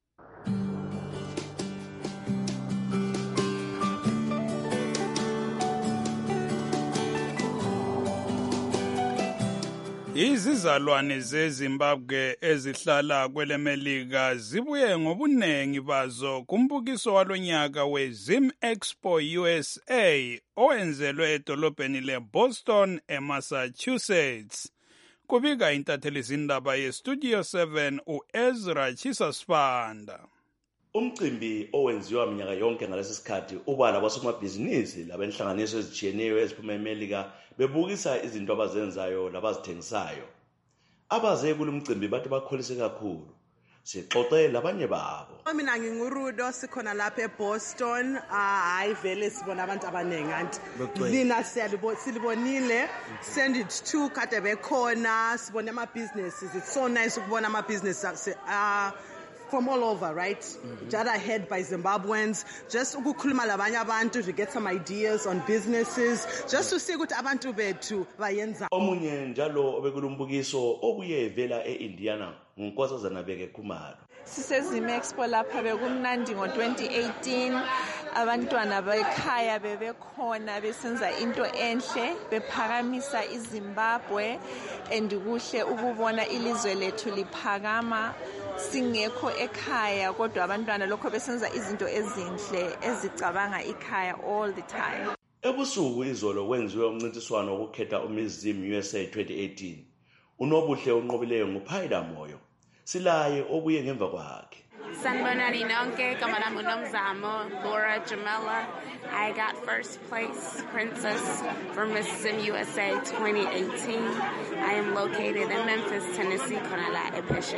Izizalwane zeZimbabwe ezihlala kwelemelika zibuye ngobunengi bazo kumbukiso walonyaka we-Zim Expo U S A owenzelwe edolobheni le-Boston eMassachusetts. Kubika intatheli zindaba ye-Studio seven u-Ezra Chisasfanda.
Umcimbi owenziwa minyaka yonke ngalesi sikhathi uba labosomabhizinisi labenhlanganiso ezitshiyeneyo eziphuma eMelika bebukisa izinto abazenzayo labazithengisayo. Abaze kulo mcimbi bathi bakholise kakhulu. Sixoxe labanye babo.
Mina ngingurudo sikhona lapha eBoston. Hayi vele sibona abantu abanengi anti lina silibonile send it to kade bekhona sibona ama businesses. It's so nice ukubona ama businesses uh from all over, right? Mm-hmm. Jada head by Zimbabweans. Just ukukhuluma labanye abantu to get some ideas on businesses. Just to see ukuthi abantu bethu bayenza.
Omunye njalo obekulumbukiso obuye vela eIndiana ngunkosazana Beke Khumalo.
Sisezim Expo lapha bekumnandi ngo twenty eighteen. Abantwana bekhaya bebekhona besenza into enhle bephakamisa iZimbabwe and kuhle ukubona ilizwe lethu liphakama. Singekho ekhaya kodwa abantwana lokho besenza izinto ezinhle ezicabanga ikhaya all the time.
Ebusuku izolo kwenziwe umncintiswano wokukhetha uMizzim U S A twenty eighteen. Unobuhle onqobileyo nguPhaila Moyo. Silaye obuye ngemva kwakhe.
Sanibonani nonke, gama lami uNomzamo Laura Jamela. I got first place princess for Miss Sim U S A twenty eighteen. I am located in Memphis, Tennessee, khona la ePheshe.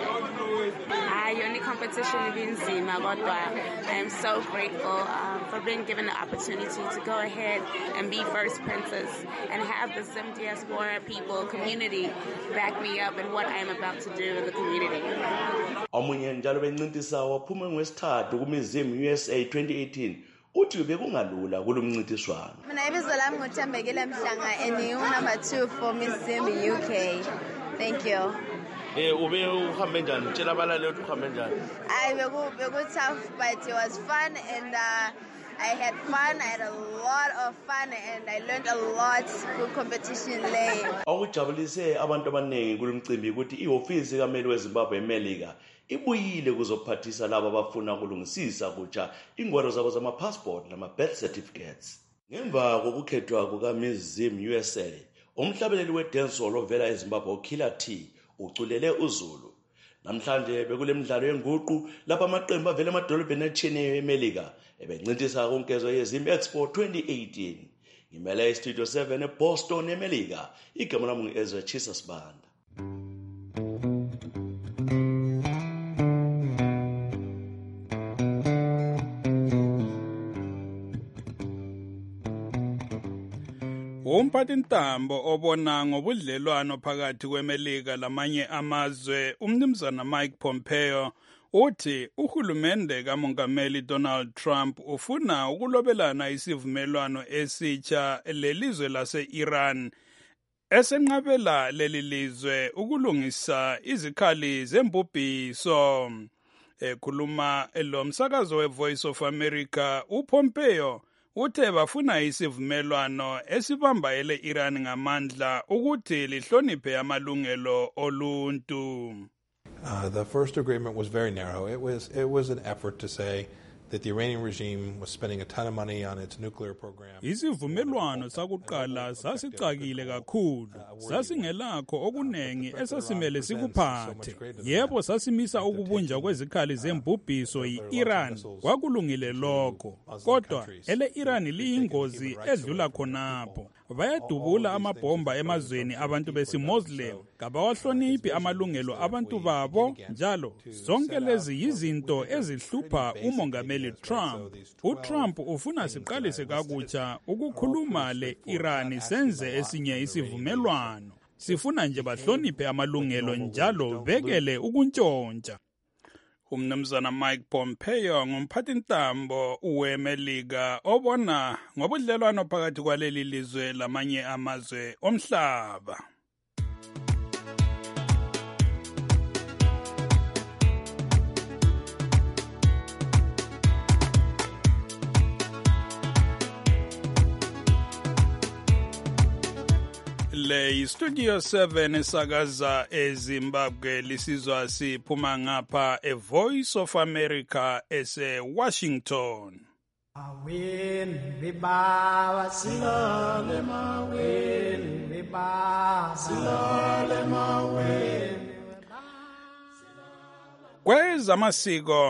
Hayi yona competition ibinzima kodwa I am so grateful um, for being given the opportunity to go ahead and be first princess and have the Sim diaspora people community back me up in what I am about to do in the community.
Omunye njalo bencintisa waphuma ngwesithathu kuMizzim U S A twenty eighteen. Uthi bekungalula kulomncintiswano.
Mina ibizo lami nguThembekile Mhlanga and you number two for Mizzim U K. Thank you.
Eh ube uhambe njani? Tshela abalaleli ukuthi uhambe njani?
I beku beku tough but it was fun and uh, I had fun. I had a lot of fun and I learned a lot through competition lay.
Okujabulise abantu abaningi kulomcimbi ukuthi ihofisi kaMeli weZimbabwe eMelika ibuyile kuzophathisa labo abafuna ukulungisisa kutsha ingwalo zabo zama-passport nama-birth certificates. Ngemva kokukhethwa kukaMizzim U S A, umhlabeleli we-dancehall ovela eZimbabwe uKiller T uculele uZulu. Namhlanje bekule midlalo yenguqu lapha amaqembu avela emadolobheni atshiyeneyo eMelika ebencintisa kunkezo yeZim Expo twenty eighteen. Ngimele iStudio seven eBoston eMelika. Igama lami ngu-Ezra Chisasbanda.
Umphathintambo obona ngobudlelwano phakathi kweMelika lamanye amazwe umnumzana Mike Pompeo uthi uhulumende kaMongameli Donald Trump ufuna ukulobelana isivumelwano esitsha lelizwe lase-Iran esenqabela leli lizwe ukulungisa izikhali zembubhiso. Ekhuluma lo msakazo we-Voice of America, uPompeo uthe bafuna isivumelwano esibamba ele-Iran ngamandla ukuthi lihloniphe amalungelo oluntu.
Uh, the first agreement was very narrow. It was it was an effort to say that the Iranian regime was spending a ton of money on its nuclear program.
Isivumelwano sakuqala sasicakile kakhulu. Sasingelakho okunengi esasimele sikuphathe. Yebo sasimisa ukubunja kwezikhali zembubhiso yi-Iran. Kwakulungile lokho. Kodwa ele-Iran liyingozi edlula khonapho. Bayadubula amabhomba emazweni abantu besi-Muslim. Kabawahloniphi amalungelo abantu babo njalo. Zonke lezi yizinto ezihlupha umongameli Trump. UTrump ufuna siqalise kakutsha ukukhuluma le-Iran senze esinye isivumelwano. Sifuna nje bahloniphe amalungelo njalo bekele ukuntshontsha. Umnumzana Mike Pompeo ngumphathintambo weMelika obona ngobudlelwano phakathi kwaleli lizwe lamanye amazwe omhlaba. Le Studio seven esakaza eZimbabwe lisizwa siphuma ngapha e Voice of America ese Washington.
Maweni bebaba silale maweni bebaba silale maweni.
Kwezamasiko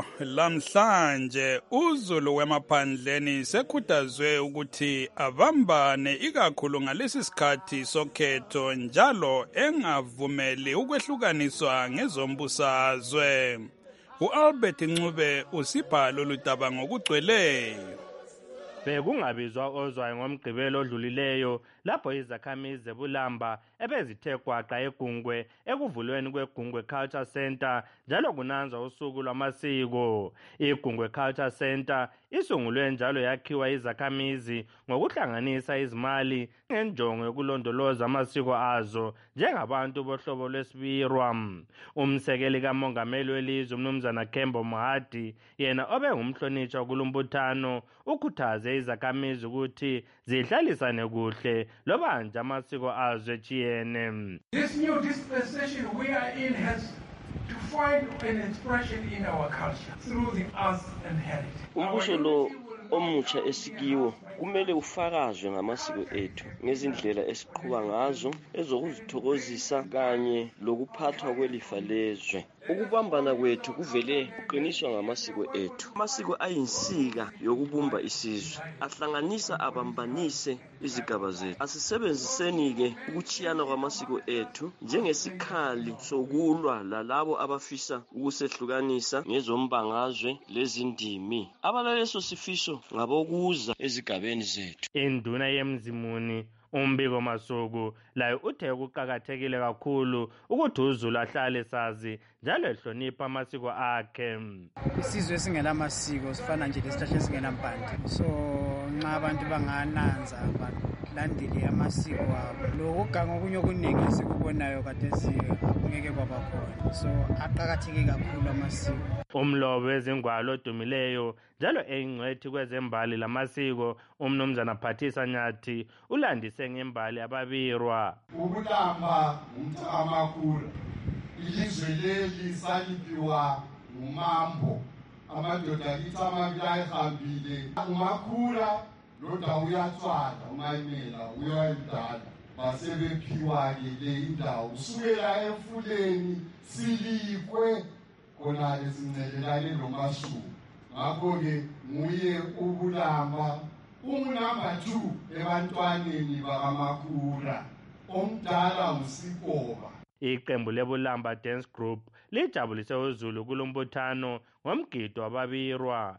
lamhlanje uZulu wemaphandleni sekhuthazwe ukuthi abambane ikakhulu ngalesi sikhathi sokhetho njalo engavumeli ukwehlukaniswa ngezombusazwe. uAlbert Ncube usibhalo ludaba ngokugcweleyo.
Bekungabizwa ozwayo ngomgqibelo odlulileyo lapho izakhamizi zebulamba ebezithe gwaqa egungwe ekuvulweni kwegungwe Culture Center njalo kunanzwa usuku lwamasiko. Igungwe Culture Center isungulwe njalo yakhiwa izakhamizi ngokuhlanganisa izimali ngenjongo yokulondoloza amasiko azo njengabantu bohlobo lwesibirwa. Umsekeli kamongameli welizwe umnumzana Kembo Mohadi yena obengumhlonishwa kulumbuthano ukhuthaze izakhamizi ukuthi zihlalisane kuhle loba nje amasiko azo ejiyene.
This new dispensation we are in has to find an expression in our culture through the arts and heritage.
Umbusho lo omutsha esikiwo kumele ufakazwe ngamasiko ethu ngezindlela esiqhuba ngazo ezokuzithokozisa kanye lokuphathwa kwelifa lezwe. Ukubambana kwethu kuvele kuqiniswa ngamasiko ethu. Amasiko ayinsika yokubumba isizwe, ahlanganisa abambanise izigaba zethu. Asisebenziseni-ke ukuchiyana kwamasiko ethu njengesikhali sokulwa lalabo abafisa ukusehlukanisa ngezombangazwe lezindimi. Abalaleso sifiso ngabokuza ezigabeni zethu.
Induna yemzimuni umbiko masuku layo uthe kuqakathekile kakhulu ukuthi uZulu ahlale sazi njalo ehlonipha amasiko akhe.
Isizwe esingelamasiko sifana nje lesihlahla esingenampande. So nxa abantu bangananza balandele amasiko abo lokuganga okunye okuningi esikubonayo kade ngeke kwaba khona. So aqakatheke kakhulu amasiko.
Umlobo wezingwalo odumileyo njalo eyingcwethi kwezembali lamasiko umnumzana Phathisa Nyathi ulandise ngembali ababirwa.
Ubulamba umthamakhulu ilizwe leli saliphiwa ngumambo amadoda kithi amabili ayihambile umakhula loda uyathwala umayimela uyayidala basebephiwa-ke le indawo kusukela emfuleni silikwe khona sincedelane nomasuku. Ngakho-ke nguye ubulamba ungunamba two ebantwaneni bakamakhula omdala nguSikoba.
Iqembu lebulamba Dance Group lijabulise uZulu kulombuthano ngomgido wababirwa.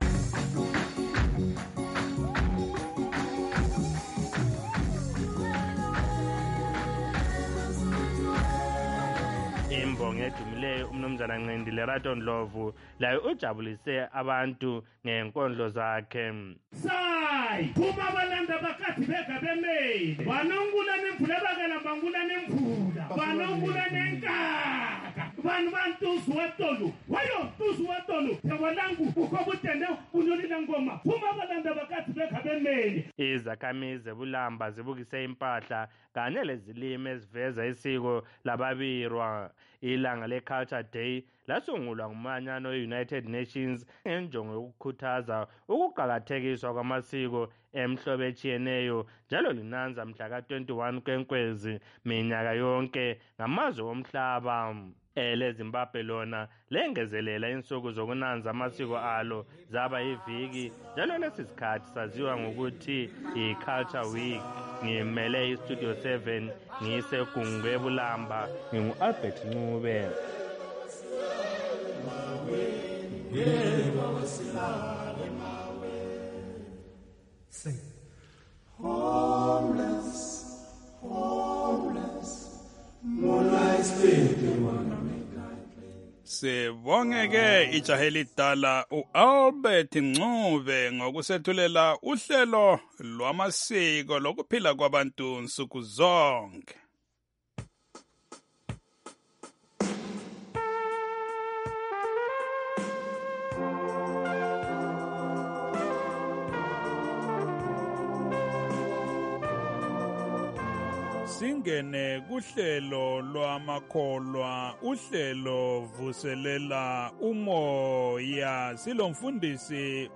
Imbongo edumileyo umnumzana Ncendile Rato Ndlovu layo ujabulise abantu ngenkondlo zakhe.
Sai kuma balanda bakati beka bemeli banongula nemvula bakala bangula nemvula banongula nenkaka vanhu vantuzu watolo wayo tuzu watolo tewalangu ukobutende unolila ngoma kuma balanda bakati beka bemeli.
Izakhamizi zebulamba zibukise impahla kanye lezilimi eziveza isiko lababirwa. Ilanga le-Culture Day lasungulwa ngumanyano we-United Nations ngenjongo yokukhuthaza ukuqakathekiswa kwamasiko emhlobo etshiyeneyo njalo linanza mhla ka twenty-one kwenkwezi minyaka yonke ngamazwe omhlaba. EleZimbabwe lona lengezelela insuku zokunanza amasiko alo zaba yiviki njalo lesi sikhathi saziwa ngokuthi i-Culture Week. Ngimele iStudio seven ngisegungwe ebulamba ngingu-Albert Ncube.
Homeless, homeless, moonlight sleeping on a midnight plane.
Sebo Sibongeke ijaheli dala uAlbert Ncube ngokusethulela uhlelo lwamasiko lokuphila kwabantu nsuku zonke. Singene kuhlelo lwamakholwa uhlelo vuselela umoya silomfundisi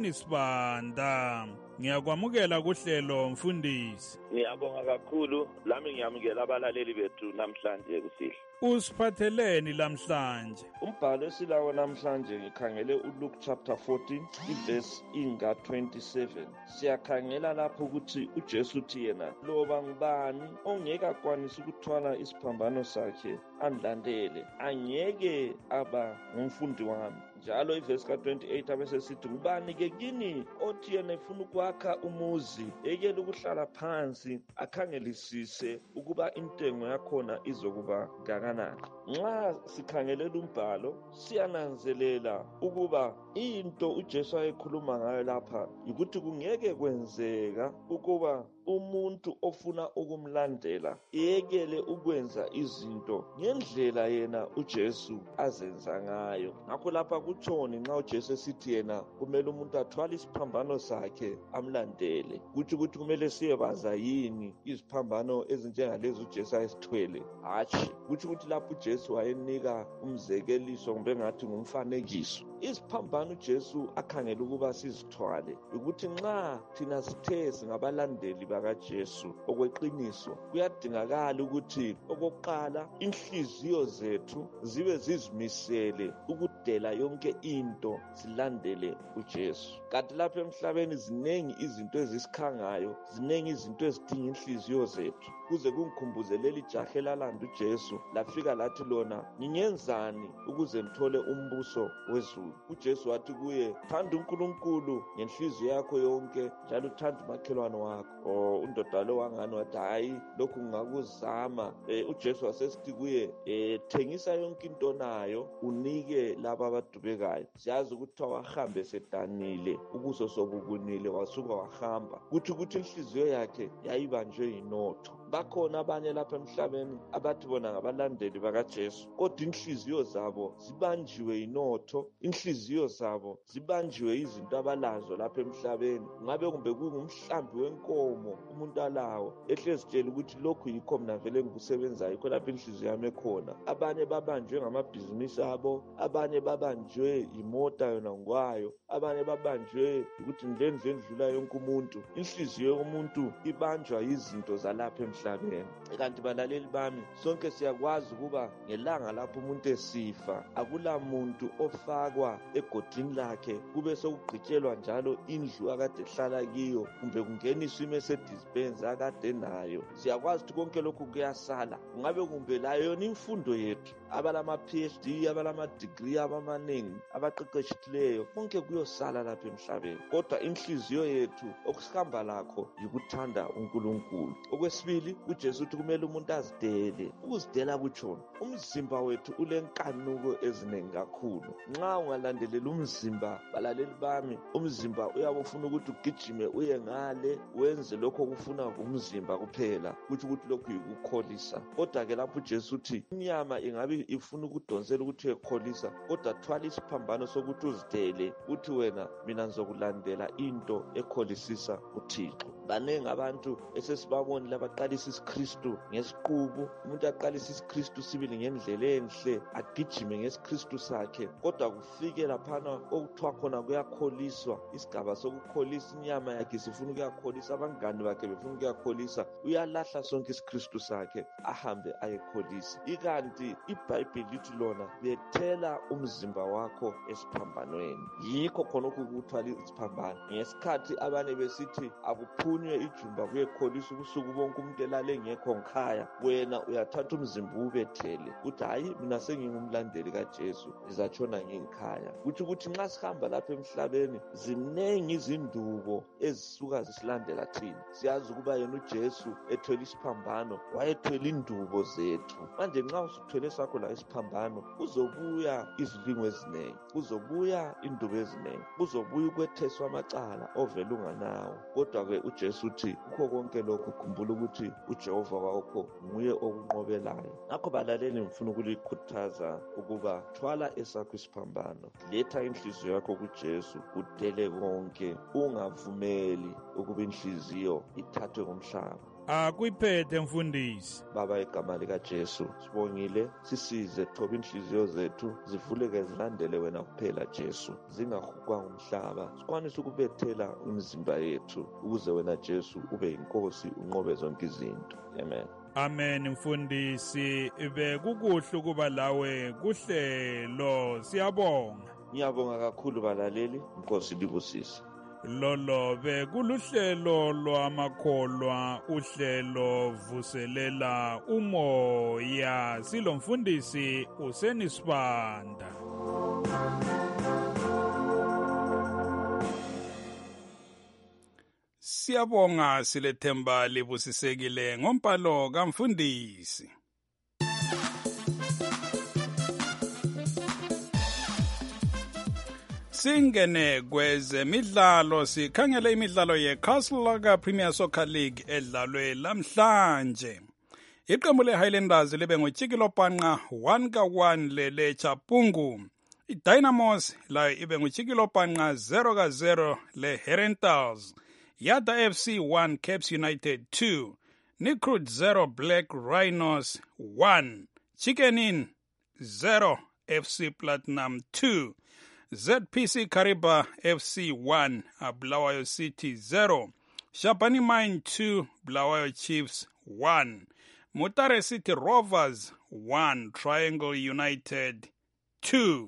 uSenisibanda. Ngiyakwamukela kuhlelo mfundisi.
Ngiyabonga kakhulu, lami ngiyamukela abalaleli bethu namhlanje kusihle.
Usiphatheleni lamhlanje?
Umbhalo esilawo namhlanje ngikhangele uLuke chapter fourteen iverse inga twenty-seven. Siyakhangela lapho ukuthi uJesu uthi yena loba ngubani ongeke akwanise ukuthwala isiphambano sakhe andlandele angeke aba ngumfundi wami. Njalo iverse ka twenty-eight abese sithi ngubani ke kini othi yena efuna ukwakha umuzi ekele ukuhlala phansi akhangelisise ukuba intengo yakhona izokuba kanganani. Nxa sikhangelela umbhalo siyananzelela ukuba into uJesu ayekhuluma ngayo lapha ukuthi kungeke kwenzeka ukuba umuntu ofuna ukumlandela yekele ukwenza izinto ngendlela yena uJesu azenza ngayo. Ngakho lapha kutshoni nxa uJesu esithi yena kumele umuntu athwale isiphambano sakhe amlandele, kuthi ukuthi kumele siyebaza yini iziphambano ezinjengalezi uJesu ayesithwele. Hatshi, kuthi ukuthi lapho uJesu wayenika umzekeliso kumbe ngathi ngumfanekiso. Isiphambano uJesu akhangela ukuba sizithwale ukuthi nxa thina sithe singabalandeli bakaJesu okweqiniso kuyadingakala ukuthi okokuqala inhliziyo zethu zibe zizimisele ukudela yonke into silandele uJesu. Kanti lapha emhlabeni zinengi izinto ezisikhangayo, zinengi izinto ezidinga inhliziyo zethu. Kuze kungikhumbuze leli jahe lalanda uJesu lafika lathi lona ngingenzani ukuze ngithole umbuso wezulu. uJesu wathi kuye thanda uNkulunkulu ngenhliziyo yakho yonke njalo uthanda umakhelwane wakho. Oh, undoda lo wangani wathi hayi lokhu ngingakuzama. eh, uJesu wasesithi kuye eh, thengisa yonke into nayo unike laba abadubekayo. Siyazi ukuthi wahambe sedanile ubuso sobubunile wasuka wahamba. Kuthi ukuthi inhliziyo yakhe yayibanjwe yinotho. Bakhona abanye lapha emhlabeni abathi bona ngabalandeli bakaJesu kodwa inhliziyo zabo zibanjiwe yinotho, inhliziyo zabo zibanjiwe izinto abalazo lapha emhlabeni. Ngabe kumbe kungumhlambi wenkomo umuntu alawo ehlezi tshela ukuthi lokhu yikho mina vele ngikusebenzayo yikho lapha inhliziyo yami ekhona. Abanye babanjwe ngamabhizinisi abo, abanye babanjwe imota yona ngwayo, abanye babanjwe ukuthi ndendle endlula yonke umuntu. Inhliziyo yomuntu ibanjwa izinto zalapha emhlabeni. Kanti balaleli bami, sonke siyakwazi ukuba ngelanga lapho umuntu esifa akula muntu ofakwa egodini lakhe kube sokugqitshelwa njalo indlu akade ehlala kiyo kumbe kungeniswa iMercedes Benz akade nayo. Siyakwazi ukuthi konke lokhu kuyasala. Ngabe kumbe layo yona imfundo yethu abalama P H D abalama degree abamanengi abaqeqeshileyo konke kuyosala lapha emhlabeni. Kodwa inhliziyo yethu okusihamba lakho yikuthanda uNkulunkulu. Okwesibili uJesu uthi kumele umuntu azidele. Ukuzidela kutshona umzimba wethu ulenkanuko eziningi kakhulu. Nxa ungalandelela umzimba balaleli bami, umzimba uyabe ufuna ukuthi ugijime uye ngale wenze lokho okufuna umzimba kuphela, kuthi ukuthi lokhu yikukholisa. Kodwa ke lapho uJesu uthi inyama ingabe ifuna ukudonsela ukuthi uyekholisa, kodwa thwala isiphambano sokuthi uzidele uthi wena mina ngizokulandela into ekholisisa uThixo. Banengi abantu esesibabona labaqalisa isiKristu ngesiqubu, umuntu aqalisa isiKristu sibili ngendlela enhle agijime ngesiKristu sakhe, kodwa kufike laphana okuthiwa khona kuyakholiswa, isigaba sokukholisa inyama yakhe sifuna ukuyakholisa, abangani bakhe befuna ukuyakholisa, uyalahla sonke isiKristu sakhe ahambe ayekholisa. Ikanti iBhayibheli lithi lona bethela umzimba wakho esiphambanweni. Yikho khona ukuthwala isiphambano. Ngesikhathi abanye besithi akuphuni kukhulunywe ijumba kuyekholisa ubusuku bonke umuntu elale ngekho ngikhaya, wena uyathatha umzimba ubethele uthi hayi mina sengingumlandeli kaJesu ngizatshona ngikhaya. Kuthi ukuthi nxa sihamba lapha emhlabeni ziningi izindubo ezisuka zisilandela thina. Siyazi ukuba yena uJesu ethwele isiphambano wayethwele indubo zethu. Manje nxa usuthwele sakho la isiphambano kuzobuya izilingo eziningi, kuzobuya indubo eziningi, kuzobuya ukwetheswa amacala ovela unganawo. Kodwa-ke uJesu uthi kukho konke lokho khumbula ukuthi uJehova wakho nguye okunqobelayo. Ngakho balaleli ngifuna ukulikhuthaza ukuba thwala esakho isiphambano, letha inhliziyo yakho kuJesu udele konke, ungavumeli ukuba inhliziyo ithathwe ngumhlaba.
Akuyiphethe mfundisi.
Baba, igama likaJesu sibongile, sisize thoba inhliziyo zethu zivuleke zilandele wena kuphela Jesu, zingahukwa ngumhlaba. Sikwanise ukubethela imizimba yethu ukuze wena Jesu ube inkosi unqobe zonke izinto. Amen.
Amen mfundisi, bekukuhle ukuba lawe kuhlelo. Siyabonga.
Ngiyabonga kakhulu balaleli, inkosi libusise.
Lolo bekuluhlelo lwamakholwa, uhlelo vuselela umoya. Silomfundisi uSenisibanda. Siyabonga, silethemba libusisekile ngompalo kamfundisi. Singene kwezemidlalo, sikhangele imidlalo ye-Castle Premier Soccer League edlalwe lamhlanje. Iqembu le-Highlanders libe ngotshikilo panqa one ka one lele Chapungu. I-Dynamos layo ibe ngotshikilo panqa zero ka zero le-Herentals. Yada F C one Caps United two. Nikrut zero Black Rhinos one. Chicken Inn zero F C Platinum two. Z P C Kariba F C one, Bulawayo City zero. Shabani Mine two, Bulawayo Chiefs one. Mutare City Rovers one, Triangle United two.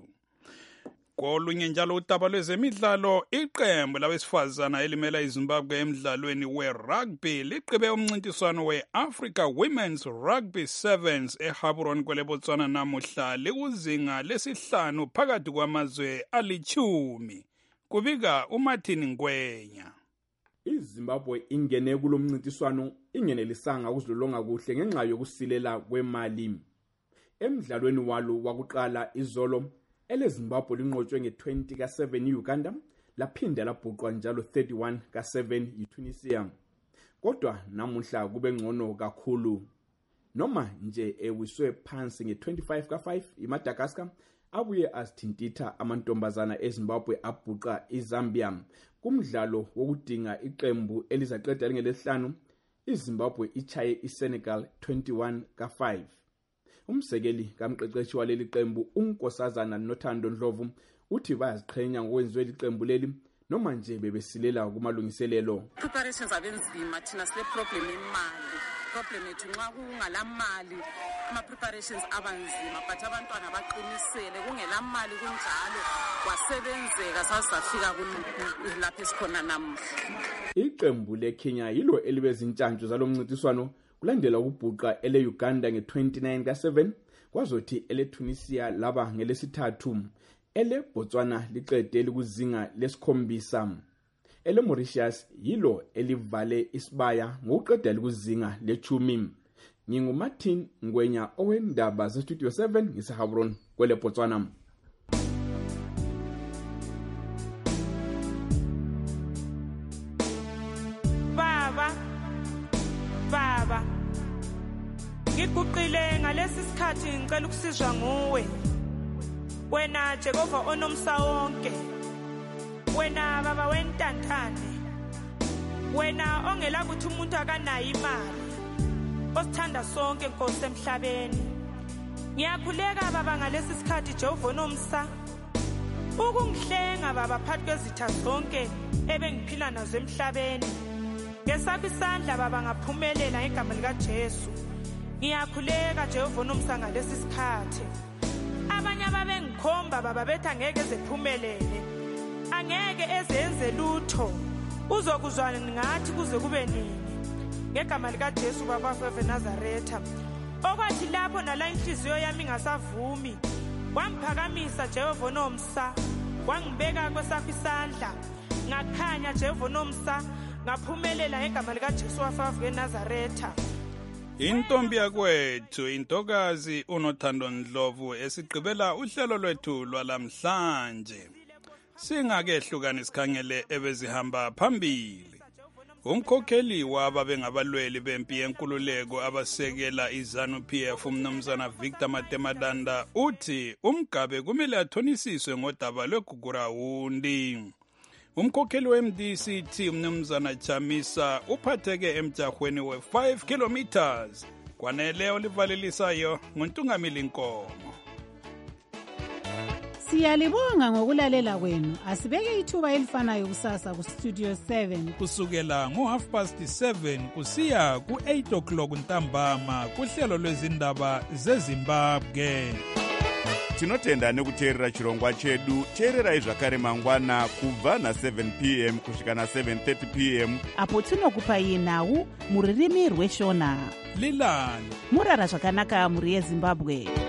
Kolunye njalo utaba lwezemidlalo, iqembu labesifazana elimela iZimbabwe emidlalweni we-rugby liqebe umncintiswano we-Africa Women's Rugby Sevens eHaburon kwele Botswana namuhla likuzinga lesihlanu phakathi kwamazwe alichumi. Kubika uMartin Ngwenya.
iZimbabwe ingene kulomncintiswano ingenelisanga ukuzilolonga kuhle ngenxa yokusilela kwemali. Emidlalweni walo wakuqala izolo eleZimbabwe linqotshwe nge-twenty ka seven iUganda, laphinda labhuqwa njalo thirty-one ka seven iTunisia. Kodwa namuhla kube ngcono kakhulu. Noma nje ewiswe phansi nge-twenty-five ka five iMadagascar, abuye azithintitha amantombazana eZimbabwe abhuqa iZambia. Kumdlalo wokudinga iqembu elizaqeda ngelesihlanu, iZimbabwe ichaye iSenegal twenty-one ka five. Umsekeli kamqeqeshi waleli qembu uNkosazana Nothando Ndlovu uthi bayaziqhenya ngokwenziwe liqembu leli noma nje bebesilela kumalungiselelo.
Preparations abenzima, thina sile problem imali. Problem ethu nxa kungalamali ama preparations abanzima, but abantwana baqinisele kungelamali kunjalo kwasebenzeka sasafika kulapha esikhona namuhla.
Iqembu leKenya yilo elibezintshantshu zalomncintiswano kulandela ukubhuqa ele-Uganda nge-twenty-nine ka seven, kwazothi ele-Tunisia laba ngelesithathu. Ele-Botswana liqede likuzinga lesikhombisa. Ele-Mauritius yilo elivale isibaya ngokuqeda likuzinga lechumi. NginguMartin Ngwenya owendaba zeStudio seven ngiseHaburon kwele Botswana.
Baba, baba, ngiguqile ngalesi sikhathi ngicela ukusizwa nguwe. Wena Jehova onomsa wonke, wena baba wentantane, wena ongela kuthi umuntu akanayo imali, osithanda sonke Nkosi emhlabeni. Ngiyakhuleka baba ngalesi sikhathi Jehova onomsa, ukungihlenga baba phakathi kwezitha zonke ebengiphila nazo emhlabeni. Ngesakho isandla baba ngaphumelela ngegama lika Jesu. Ngiyakhuleka Jehova onomsa ngalesi sikhathi. Abanye ababengikhomba baba bethi angeke ezephumelele, angeke ezenze lutho, uzokuzwana ngathi kuze kube nini ngegama likaJesu baba weNazaretha. Okwathi lapho nala inhliziyo yami ingasavumi, wangiphakamisa Jehova nomsa, wangibeka kwesakho isandla, ngakhanya Jehova nomsa, ngaphumelela ngegama likaJesu weNazaretha.
Intombi yakwethu intokazi uNothando Ndlovu esigqibela uhlelo lwethu lwalamhlanje. Singakehluka sikhangele ebezihamba phambili. Umkhokheli waba bengabalweli bempi yenkululeko abasekela iZANU-P F umnumzana Victor Matemadanda uthi umgabe kumele athonisiswe ngodaba lweGugurawundi. Umkhokheli we-M D C T umnumzana Chamisa uphatheke emjahweni we five kilometers. Kwanele olivalelisayo nguNtungamili Nkomo.
Siyalibonga ngokulalela kwenu. Asibeke ithuba elifanayo kusasa ku Studio seven
kusukela ngo half past seven kusiya ku eight o'clock ntambama kuhlelo lwezindaba zeZimbabwe.
Tinotenda nekuteerera chirongwa chedu. Teererai zvakare mangwana kubva na seven p m kusvika na seven thirty p m
apo tinokupai nhau muririmi rweshona.
Lilani
murara zvakanaka muri yeZimbabwe.